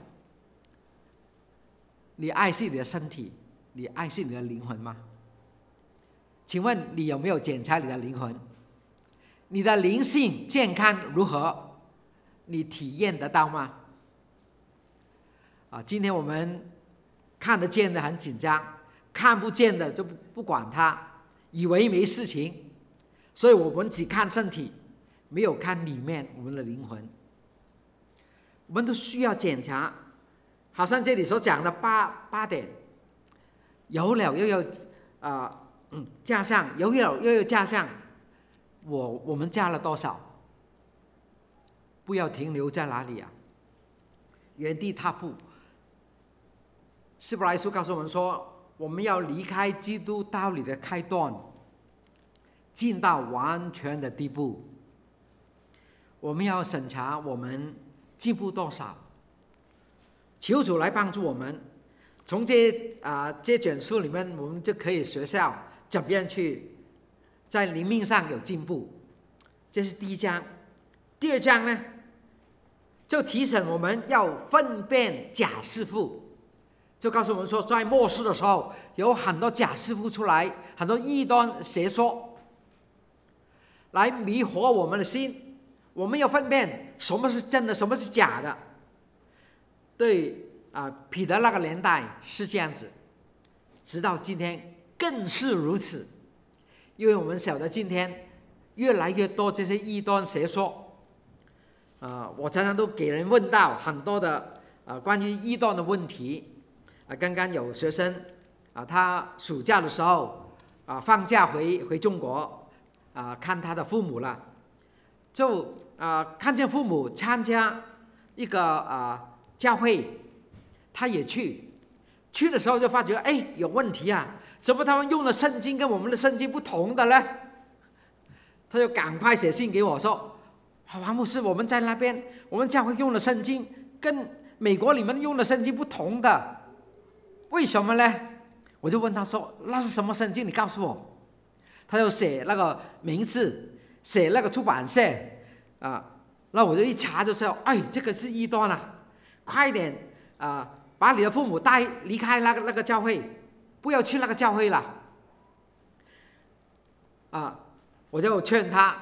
你爱惜你的身体，你爱惜你的灵魂吗？请问你有没有检查你的灵魂？你的灵性健康如何？你体验得到吗？啊，今天我们看得见的很紧张，看不见的就不不管它，以为没事情，所以我们只看身体，没有看里面我们的灵魂。我们都需要检查，好像这里所讲的八八点，有了又有啊、呃嗯，加上有了又有加上，我我们加了多少？不要停留在哪里啊？原地踏步。希伯来书告诉我们说，我们要离开基督道理的开端，进到完全的地步。我们要审查我们进步多少，求主来帮助我们。从这啊、呃、这卷书里面，我们就可以学校怎么样去在灵命上有进步。这是第一章。第二章呢， 就提醒我们要分辨假师傅，就告诉我们说，在末世的时候，有很多假师傅出来，很多异端邪说，来迷惑我们的心。我们要分辨什么是真的，什么是假的。对啊，彼得那个年代是这样子，直到今天更是如此。因为我们晓得今天越来越多这些异端邪说，啊，我常常都给人问到很多的啊关于异端的问题。啊，刚刚有学生啊，他暑假的时候啊放假回回中国啊看他的父母了，就啊看见父母参加一个啊教会，他也去，去的时候就发觉哎有问题啊，怎么他们用的圣经跟我们的圣经不同的呢？他就赶快写信给我说，王牧师，我们在那边我们教会用的圣经跟美国你们用的圣经不同的，为什么呢？我就问他说，那是什么圣经？你告诉我。他就写那个名字，写那个出版社啊，那我就一查就知道，哎，这个是异端啊，快点啊，把你的父母带离开那个那个教会，不要去那个教会了啊！我就劝他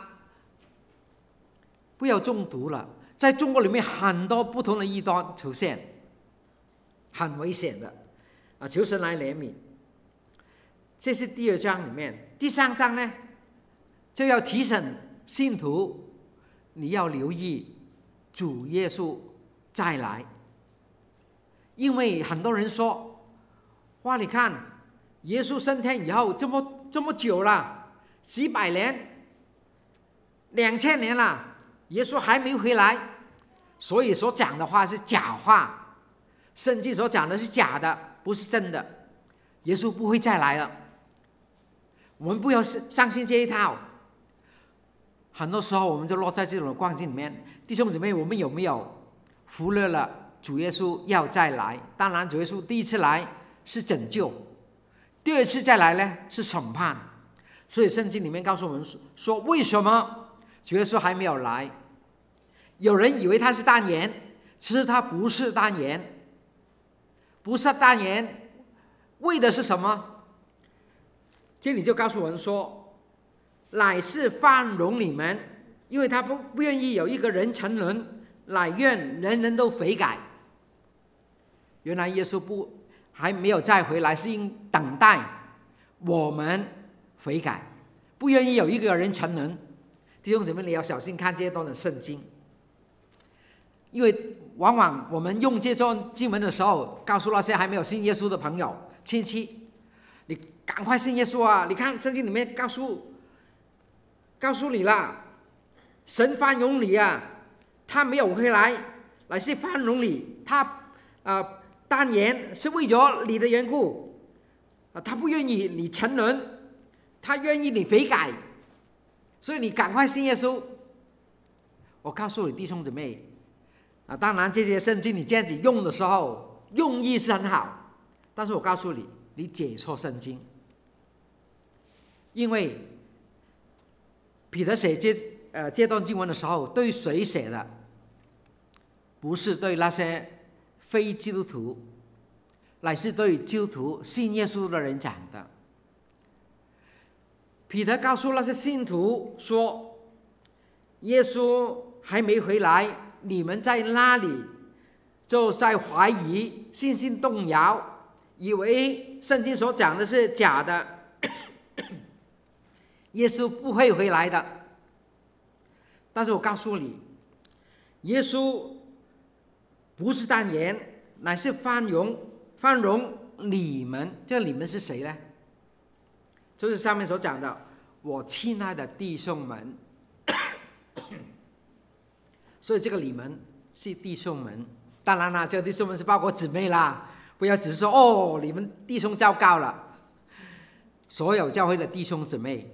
不要中毒了。在中国里面很多不同的异端出现，很危险的啊！求神来怜悯。这是第二章里面。第三章呢，就要提醒信徒，你要留意主耶稣再来。因为很多人说，哇，你看耶稣升天以后这么这么久了，几百年、两千年了，耶稣还没回来，所以所讲的话是假话，圣经所讲的是假的，不是真的。耶稣不会再来了，我们不要相信这一套。很多时候我们就落在这种光景里面。弟兄姊妹，我们有没有忽略了主耶稣要再来？当然主耶稣第一次来是拯救，第二次再来呢是审判。所以圣经里面告诉我们说，为什么主耶稣还没有来？有人以为他是单言，其实他不是单言。不是单言为的是什么？这里就告诉我们说，乃是宽容你们，因为他不不愿意有一个人沉沦，乃愿人人都悔改。原来耶稣不还没有再回来，是因等待我们悔改，不愿意有一个人沉沦。弟兄姊妹，你要小心看这段的圣经，因为往往我们用这段经文的时候，告诉那些还没有信耶稣的朋友、亲戚，你赶快信耶稣啊！你看圣经里面告诉告诉你啦，神宽容你啊，他没有回来，乃是宽容你，他呃单言是为咗你的缘故啊，他不愿意你沉沦，他愿意你悔改，所以你赶快信耶稣。我告诉你弟兄姊妹啊，当然这些圣经你这样子用的时候，用意是很好，但是我告诉你，你解错圣经。因为彼得写这呃这段经文的时候，对谁写的？不是对那些非基督徒，乃是对基督徒信耶稣的人讲的。彼得告诉那些信徒说，耶稣还没回来，你们在那里就在怀疑，信心动摇，以为圣经所讲的是假的，耶稣不会回来的。但是我告诉你，耶稣不是单言，乃是宽容宽容你们。这个你们是谁呢？就是上面所讲的，我亲爱的弟兄们。所以这个你们是弟兄们，当然啦，这个弟兄们是包括姊妹啦，不要只是说哦，你们弟兄糟糕了。所有教会的弟兄姊妹，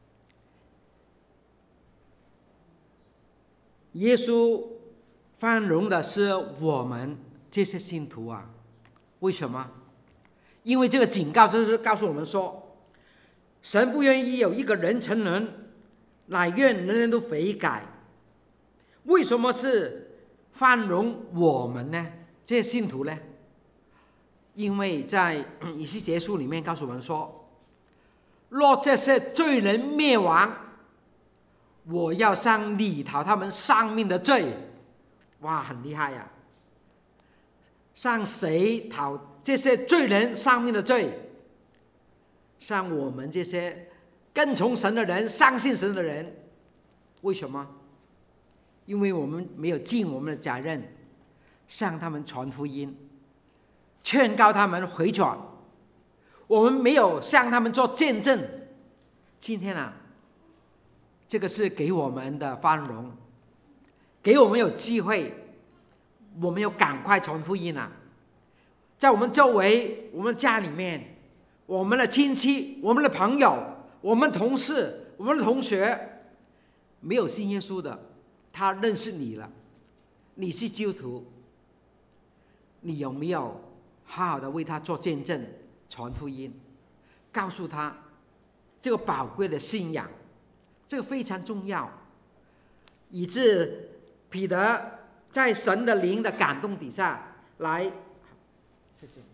耶稣宽容的是我们这些信徒啊。为什么？因为这个警告就是告诉我们说，神不愿意有一个人沉沦，乃愿人人都悔改。为什么是宽容我们呢？这些信徒呢？因为在以西结书里面告诉我们说，若这些罪人灭亡，我要向你讨他们丧命的罪。哇，很厉害呀！向谁讨这些罪人丧命的罪？向我们这些跟从神的人、相信神的人。为什么？因为我们没有尽我们的责任，向他们传福音，劝告他们回转。我们没有向他们做见证。今天啊，这个是给我们的宽容，给我们有机会，我们要赶快传福音啊！在我们周围，我们家里面，我们的亲戚、我们的朋友、我们同事、我们的同学，没有信耶稣的，他认识你了，你是基督徒，你有没有好好的为他做见证、传福音，告诉他这个宝贵的信仰？这个非常重要，以致彼得在神的灵的感动底下来，谢谢，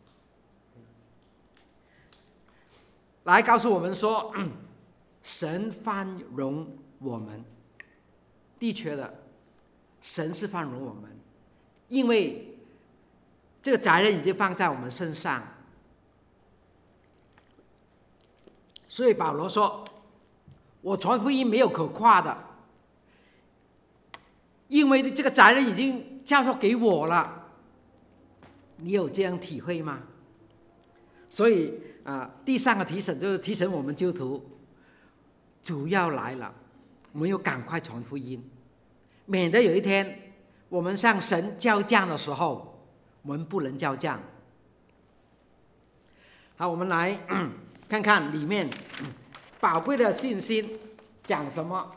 来告诉我们说，神宽容我们。的确的，神是宽容我们，因为这个责任已经放在我们身上。所以保罗说，我传福音没有可夸的，因为这个责任已经交托给我了。你有这样体会吗？所以啊，第三个提醒就是提醒我们基督徒，主要来了，我们要赶快传福音，免得有一天我们向神交账的时候，我们不能交账。好，我们来看看里面宝贵的信心讲什么。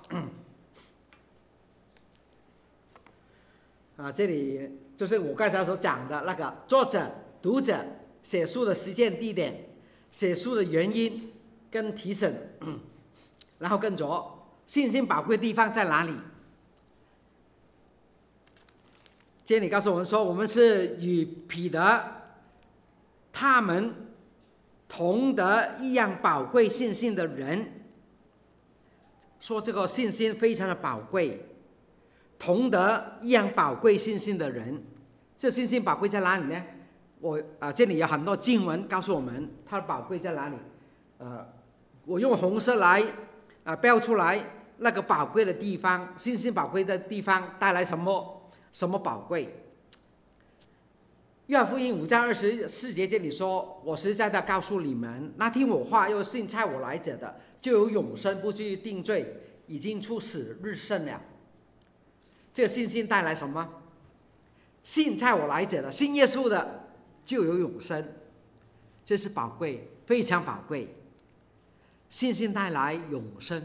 啊，这里就是我刚才所讲的那个作者、读者、写书的时间、地点、写书的原因跟提醒，然后跟着信心宝贵的地方在哪里？这里告诉我们说，我们是与彼得他们同得一样宝贵信心的人，说这个信心非常的宝贵。同得一样宝贵信心的人，这信心宝贵在哪里呢？我啊，这里有很多经文告诉我们它的宝贵在哪里。呃，我用红色来啊标出来那个宝贵的地方，信心宝贵的地方带来什么什么宝贵？约翰福音五章二十四节这里说：“我实在的告诉你们，那听我话又信差我来者的，就有永生，不至于定罪，已经出死日生了。”这个信心带来什么？信差我来者的，信耶稣的就有永生，这是宝贵，非常宝贵。信心带来永生。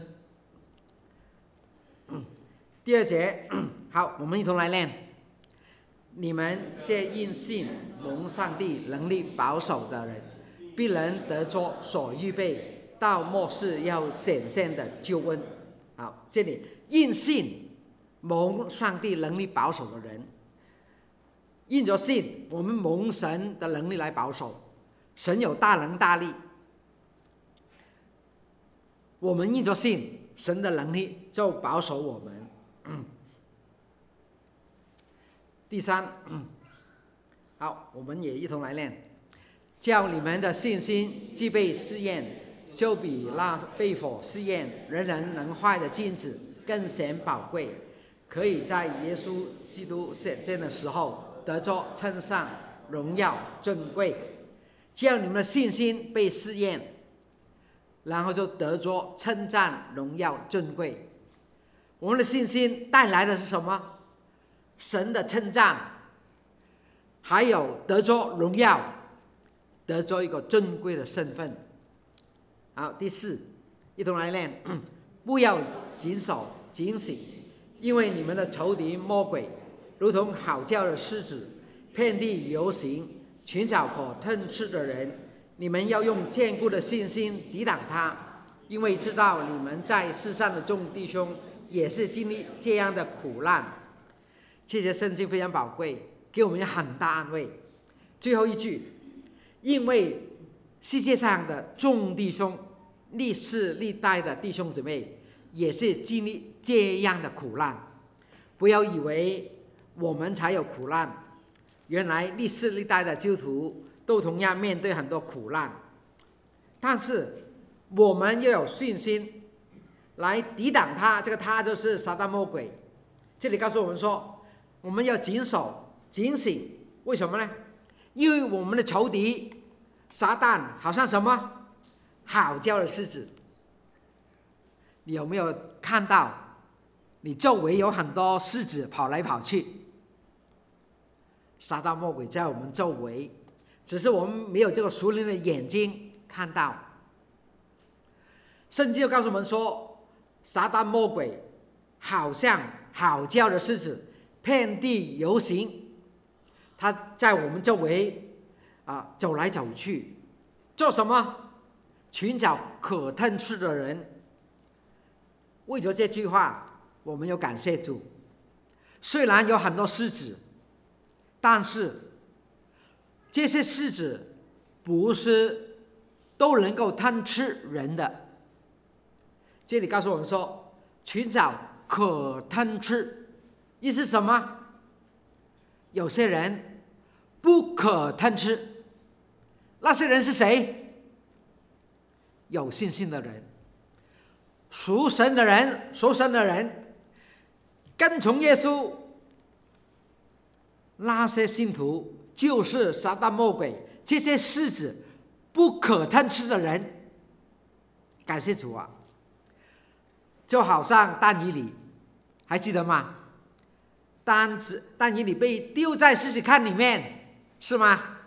嗯、第二节，好，我们一同来念：你们这因信蒙上帝能力保守的人，必能得着所预备到末世要显现的救恩。好，这里因信蒙上帝能力保守的人，因着信，我们蒙神的能力来保守。神有大能大力，我们因着信，神的能力就保守我们。嗯、第三、嗯，好，我们也一同来念：叫你们的信心既被试验，就比那被火试验人人能坏的金子更显宝贵，可以在耶稣基督显现的时候得着称赞、荣耀、尊贵。只要你们的信心被试验，然后就得着称赞、荣耀、尊贵。我们的信心带来的是什么？神的称赞，还有得着荣耀，得着一个尊贵的身份。好，第四，一同来念：不要谨守、警醒，因为你们的仇敌魔鬼，如同嚎叫的狮子，遍地游行，寻找可吞吃的人。你们要用坚固的信心抵挡他，因为知道你们在世上的众弟兄也是经历这样的苦难。 这些圣经非常宝贵，给我们很大安慰。最后一句，因为世界上的众弟兄，历世历代的弟兄姊妹也是经历这样的苦难。不要以为我们才有苦难，原来历世历代的基督徒都同样面对很多苦难，但是我们要有信心来抵挡他，这个他就是撒旦魔鬼。这里告诉我们说，我们要谨守警醒。为什么呢？因为我们的仇敌撒旦好像什么好叫的狮子。你有没有看到你周围有很多狮子跑来跑去？撒旦魔鬼在我们周围，只是我们没有这个属灵的眼睛看到。圣经就告诉我们说，撒旦魔鬼好像好叫的狮子，遍地游行。他在我们周围啊走来走去，做什么？寻找可吞吃的人。为着这句话，我们要感谢主。虽然有很多狮子，但是这些狮子不是都能够吞吃人的。这里告诉我们说，寻找可吞吃，意思是什么？有些人不可吞吃，那些人是谁？有信心的人，属神的人，属神的人，跟从耶稣。那些信徒就是撒旦魔鬼这些狮子不可吞吃的人。感谢主啊！就好像但以理，还记得吗？但但以理被丢在试试看里面，是吗？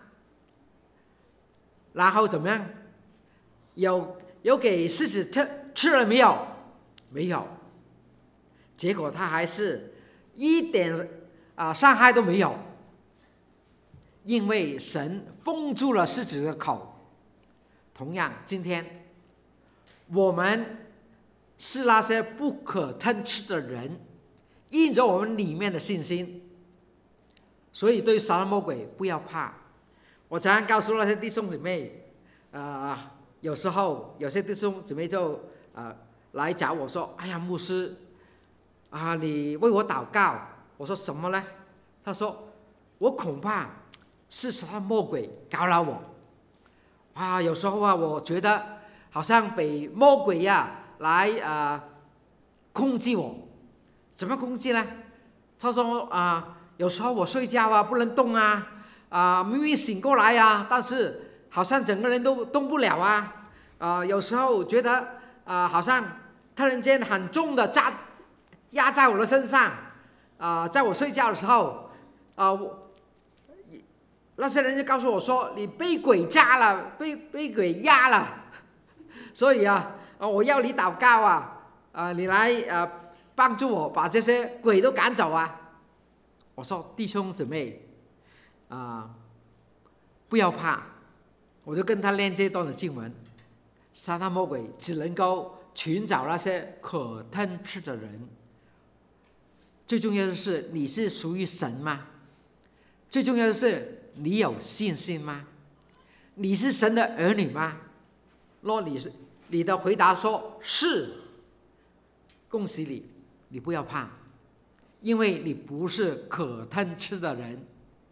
然后怎么样？有有给狮子吃吃了没有？没有。结果他还是一点啊、呃、伤害都没有，因为神封住了狮子的口。同样，今天我们是那些不可吞吃的人，印着我们里面的信心，所以对撒旦魔鬼不要怕。我常常告诉那些弟兄姊妹，呃，有时候有些弟兄姊妹就呃来找我说：“哎呀，牧师啊，你为我祷告。”我说：“什么呢？”他说：“我恐怕是撒旦魔鬼搞扰我。啊，有时候啊，我觉得好像被魔鬼呀、啊、来呃控制我。怎么控制呢？”他说：“啊、呃，有时候我睡觉啊不能动啊，啊、呃、明明醒过来啊，但是好像整个人都动不了啊。啊、呃，有时候觉得啊、呃，好像突然间很重的压压在我的身上。啊、呃，在我睡觉的时候，啊、呃，那些人就告诉我说，你被鬼压了，被被鬼压了，所以啊，我要你祷告啊，啊、呃，你来啊。呃帮助我把这些鬼都赶走啊！”我说：“弟兄姊妹，啊、呃，不要怕。”我就跟他念这段的经文：撒旦魔鬼只能够寻找那些可吞吃的人。最重要的是，你是属于神吗？最重要的是，你有信心吗？你是神的儿女吗？若你是，你的回答说是，恭喜你。你不要怕，因为你不是可吞吃的人。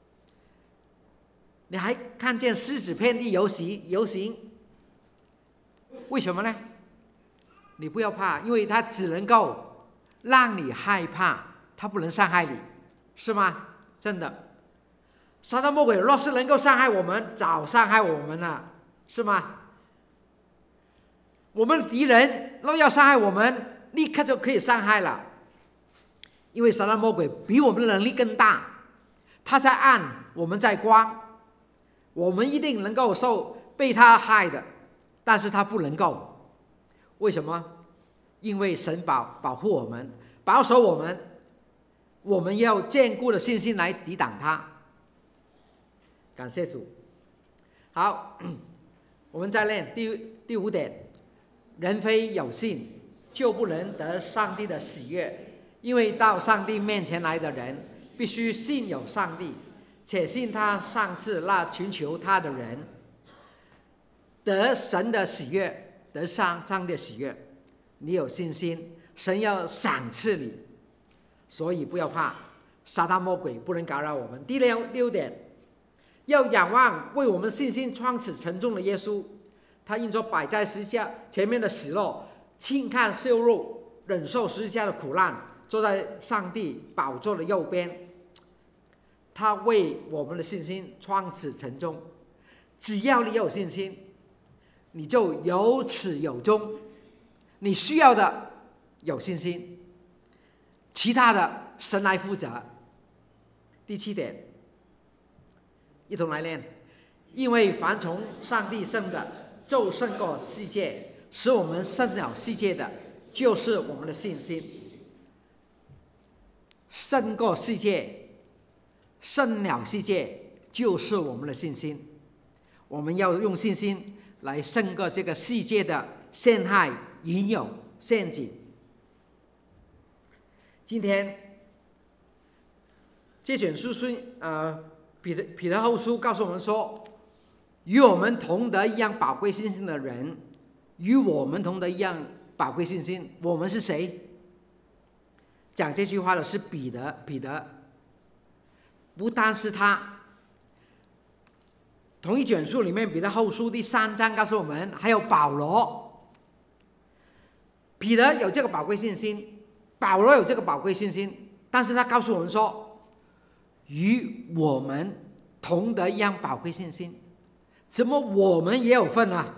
你还看见狮子遍地游行游行，为什么呢？你不要怕，因为它只能够让你害怕，它不能伤害你，是吗？真的，撒旦魔鬼若是能够伤害我们，早伤害我们了，是吗？我们的敌人若要伤害我们，立刻就可以伤害了。因为撒旦魔鬼比我们的能力更大，他在暗，我们在光，我们一定能够受被他害的，但是他不能够。为什么？因为神保保护我们，保守我们，我们要坚固的信心来抵挡他。感谢主。好，我们再念第第五点：人非有信，就不能得上帝的喜悦。因为到上帝面前来的人， 必须信有上帝，且信他上次那寻求他的人得神的喜悦，得上上帝的喜悦。你有信心，神要赏赐你，所以不要怕，撒旦魔鬼不能干扰我们。第六六点，要仰望为我们信心创始成终的耶稣，他因着摆在十字架前面的喜乐，轻看羞辱，忍受十字架的苦难，坐在上帝宝座的右边。他为我们的信心创始成终。只要你有信心，你就有始有终。你需要的有信心，其他的神来负责。第七点，一同来念：因为凡从上帝生的，就胜过世界；使我们胜了世界的，就是我们的信心。胜过世界，胜了世界，就是我们的信心。我们要用信心来胜过这个世界的陷害、引诱、陷阱。今天这卷书书呃彼得彼得后书告诉我们说，与我们同得一样宝贵信心的人，与我们同得一样宝贵信心。我们是谁？讲这句话的是彼得。彼得不单是他。同一卷书里面，彼得后书第三章告诉我们，还有保罗。彼得有这个宝贵信心，保罗有这个宝贵信心，但是他告诉我们说，与我们同得一样宝贵信心。怎么我们也有份啊？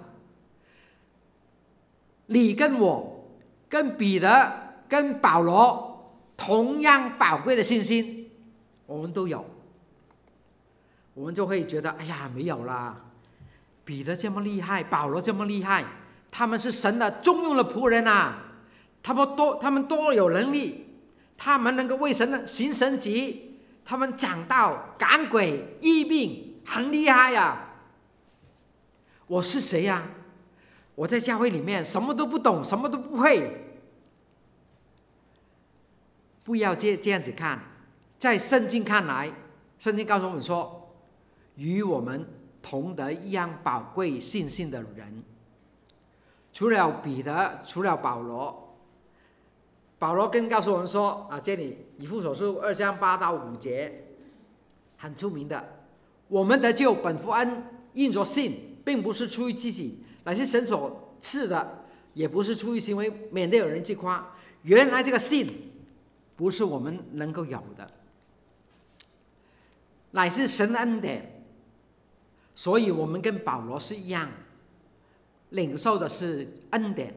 你跟我、跟彼得、跟保罗同样宝贵的信心，我们都有。我们就会觉得，哎呀，没有啦，彼得这么厉害，保罗这么厉害，他们是神的重用的仆人啊，他们多他们多有能力，他们能够为神行神迹，他们讲道、赶鬼、医病，很厉害呀、啊。我是谁呀、啊？我在教会里面什么都不懂，什么都不会。不要这这样子看，在圣经看来，圣经告诉我们说，与我们同得一样宝贵信心的人，除了彼得，除了保罗，保罗更告诉我们说啊，这里以弗所书二章八到五节，很出名的，我们得救本乎恩，因着信，并不是出于自己，乃是神所赐的，也不是出于行为，免得有人自夸。原来这个信不是我们能够有的，乃是神恩典。所以我们跟保罗是一样，领受的是恩典。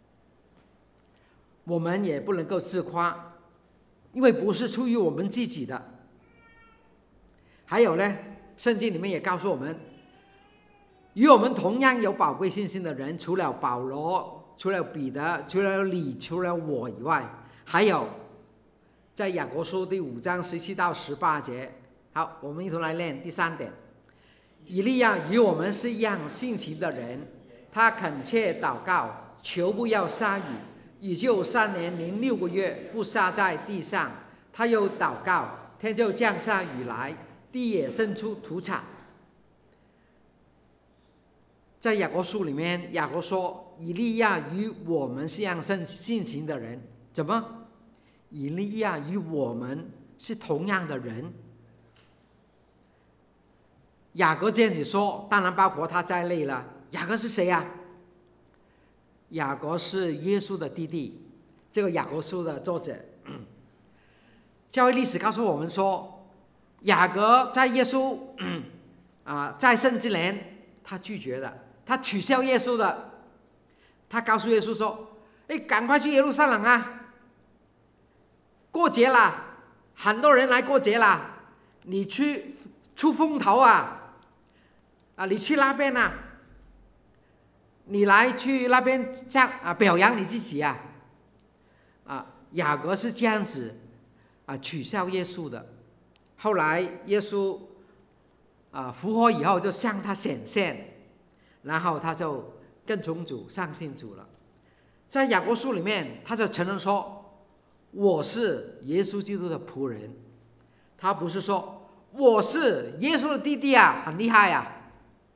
我们也不能够自夸，因为不是出于我们自己的。还有呢，圣经里面也告诉我们，与我们同样有宝贵信心的人，除了保罗，除了彼得，除了你，除了我以外，还有在雅各书第五章十七到十八节。好，我们一同来念第三点。以利亚与我们是一样性情的人，他恳切祷告，求不要下雨，已就三年零六个月不下在地上。他又祷告，天就降下雨来，地也生出土产。在雅各书里面，雅各说以利亚与我们是一样性情的人。怎么？以利亚与我们是同样的人。雅各这样子说，当然包括他在内了。雅各是谁呀、啊？雅各是耶稣的弟弟，这个雅各书的作者。教会历史告诉我们说，雅各在耶稣啊在圣之年，他拒绝了，他取笑耶稣的。他告诉耶稣说：“哎，赶快去耶路撒冷啊，过节了，很多人来过节了，你去出风头啊。”啊，你去那边啊，你来去那边这样啊表扬你自己啊，啊，雅各是这样子啊取笑耶稣的。后来耶稣啊复活以后，就向他显现，然后他就跟从主，相信主了。在雅各书里面，他就承认说：“我是耶稣基督的仆人。” 他不是说我是耶稣的弟弟啊，很厉害啊，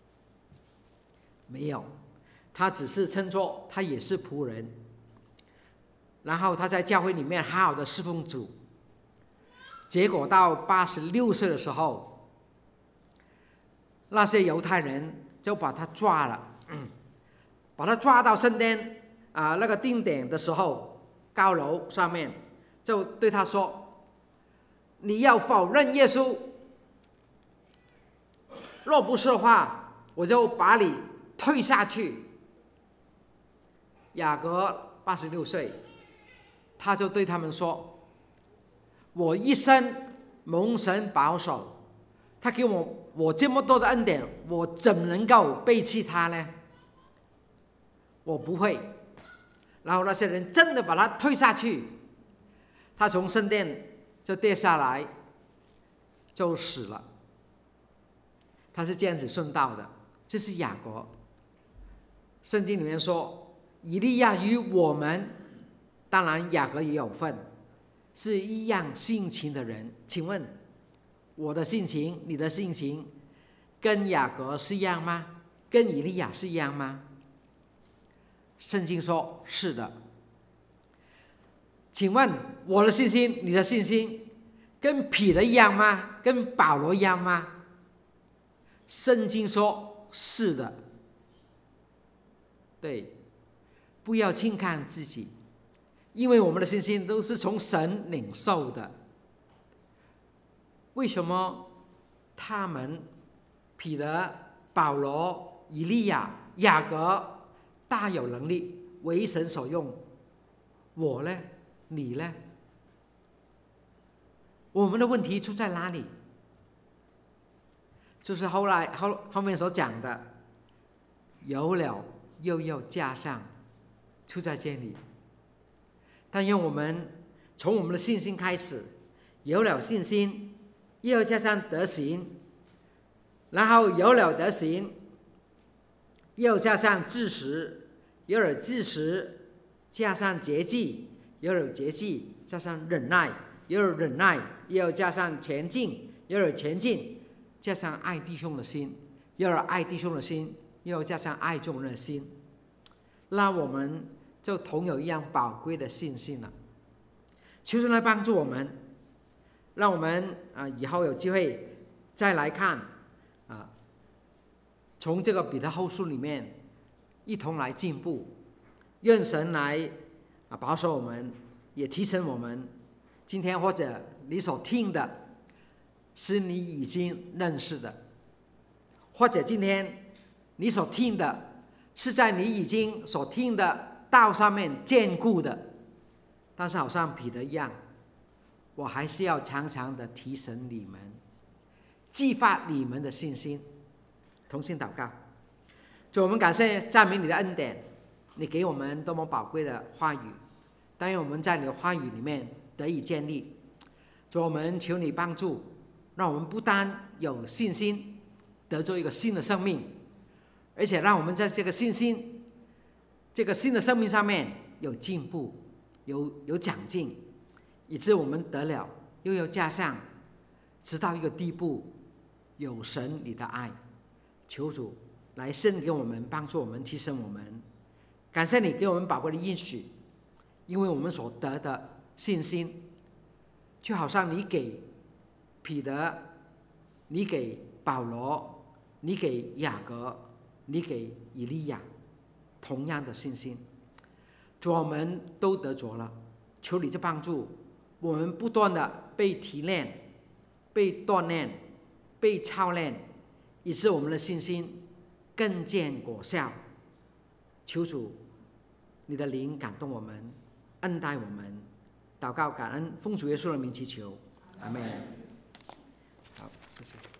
没有，他只是称作他也是仆人，然后他在教会里面好好的侍奉主。结果到八十六岁的时候，那些犹太人就把他抓了，嗯、把他抓到圣殿啊、呃、那个定点的时候，高楼上面就对他说：“你要否认耶稣，若不是的话，我就把你推下去。”雅各八十六岁，他就对他们说：“我一生蒙神保守，他给我我这么多的恩典，我怎能够背弃他呢？我不会。”然后那些人真的把他推下去，他从圣殿就跌下来，就死了。他是这样子顺道的，这是雅各。圣经里面说，以利亚与我们，当然雅各也有份，是一样性情的人。请问我的性情，你的性情跟雅各是一样吗？跟以利亚是一样吗？圣经说是的。请问我的信心，你的信心跟彼得一样吗？跟保罗一样吗？圣经说是的。对，不要轻看自己，因为我们的信心都是从神领受的。为什么他们彼得、保罗、以利亚、雅各大有能力，为神所用？我呢？你呢？我们的问题出在哪里？就是后来 后, 后面所讲的，有了又要加上，出在这里。但愿我们从我们的信心开始，有了信心，又要加上德行，然后有了德行，又加上知识，有了知识，加上节制，有了节制，加上忍耐，有了忍耐，又要加上前进，有了前进，加上爱弟兄的心，有了爱弟兄的心，又要加上爱众人的心，那我们就同有一样宝贵的信心了。求神来帮助我们，让我们啊以后有机会再来看啊，从这个彼得后书里面一同来进步。愿神来啊保守我们，也提升我们。今天或者你所听的是你已经认识的，或者今天你所听的是在你已经所听的道上面坚固的，但是好像彼得一样，我还是要常常的提升你们，激发你们的信心。同心祷告。主，我们感谢赞美你的恩典，你给我们多么宝贵的话语，但愿我们在你的话语里面得以建立。主，我们求你帮助，让我们不单有信心得着一个新的生命，而且让我们在这个信心这个新的生命上面有进步，有有长进，以致我们得了又要加上，直到一个地步有神你的爱。求主来赐给我们，帮助我们，提升我们。感谢你给我们宝贵的应许，因为我们所得的信心，就好像你给彼得，你给保罗，你给雅各，你给以利亚同样的信心。主，我们都得着了，求你就帮助我们不断的被提炼，被锻炼，被操练，以致我们的信心更见果效。求主你的灵感动我们，恩待我们。祷告感恩，奉主耶稣的名祈求，阿们。好，谢谢。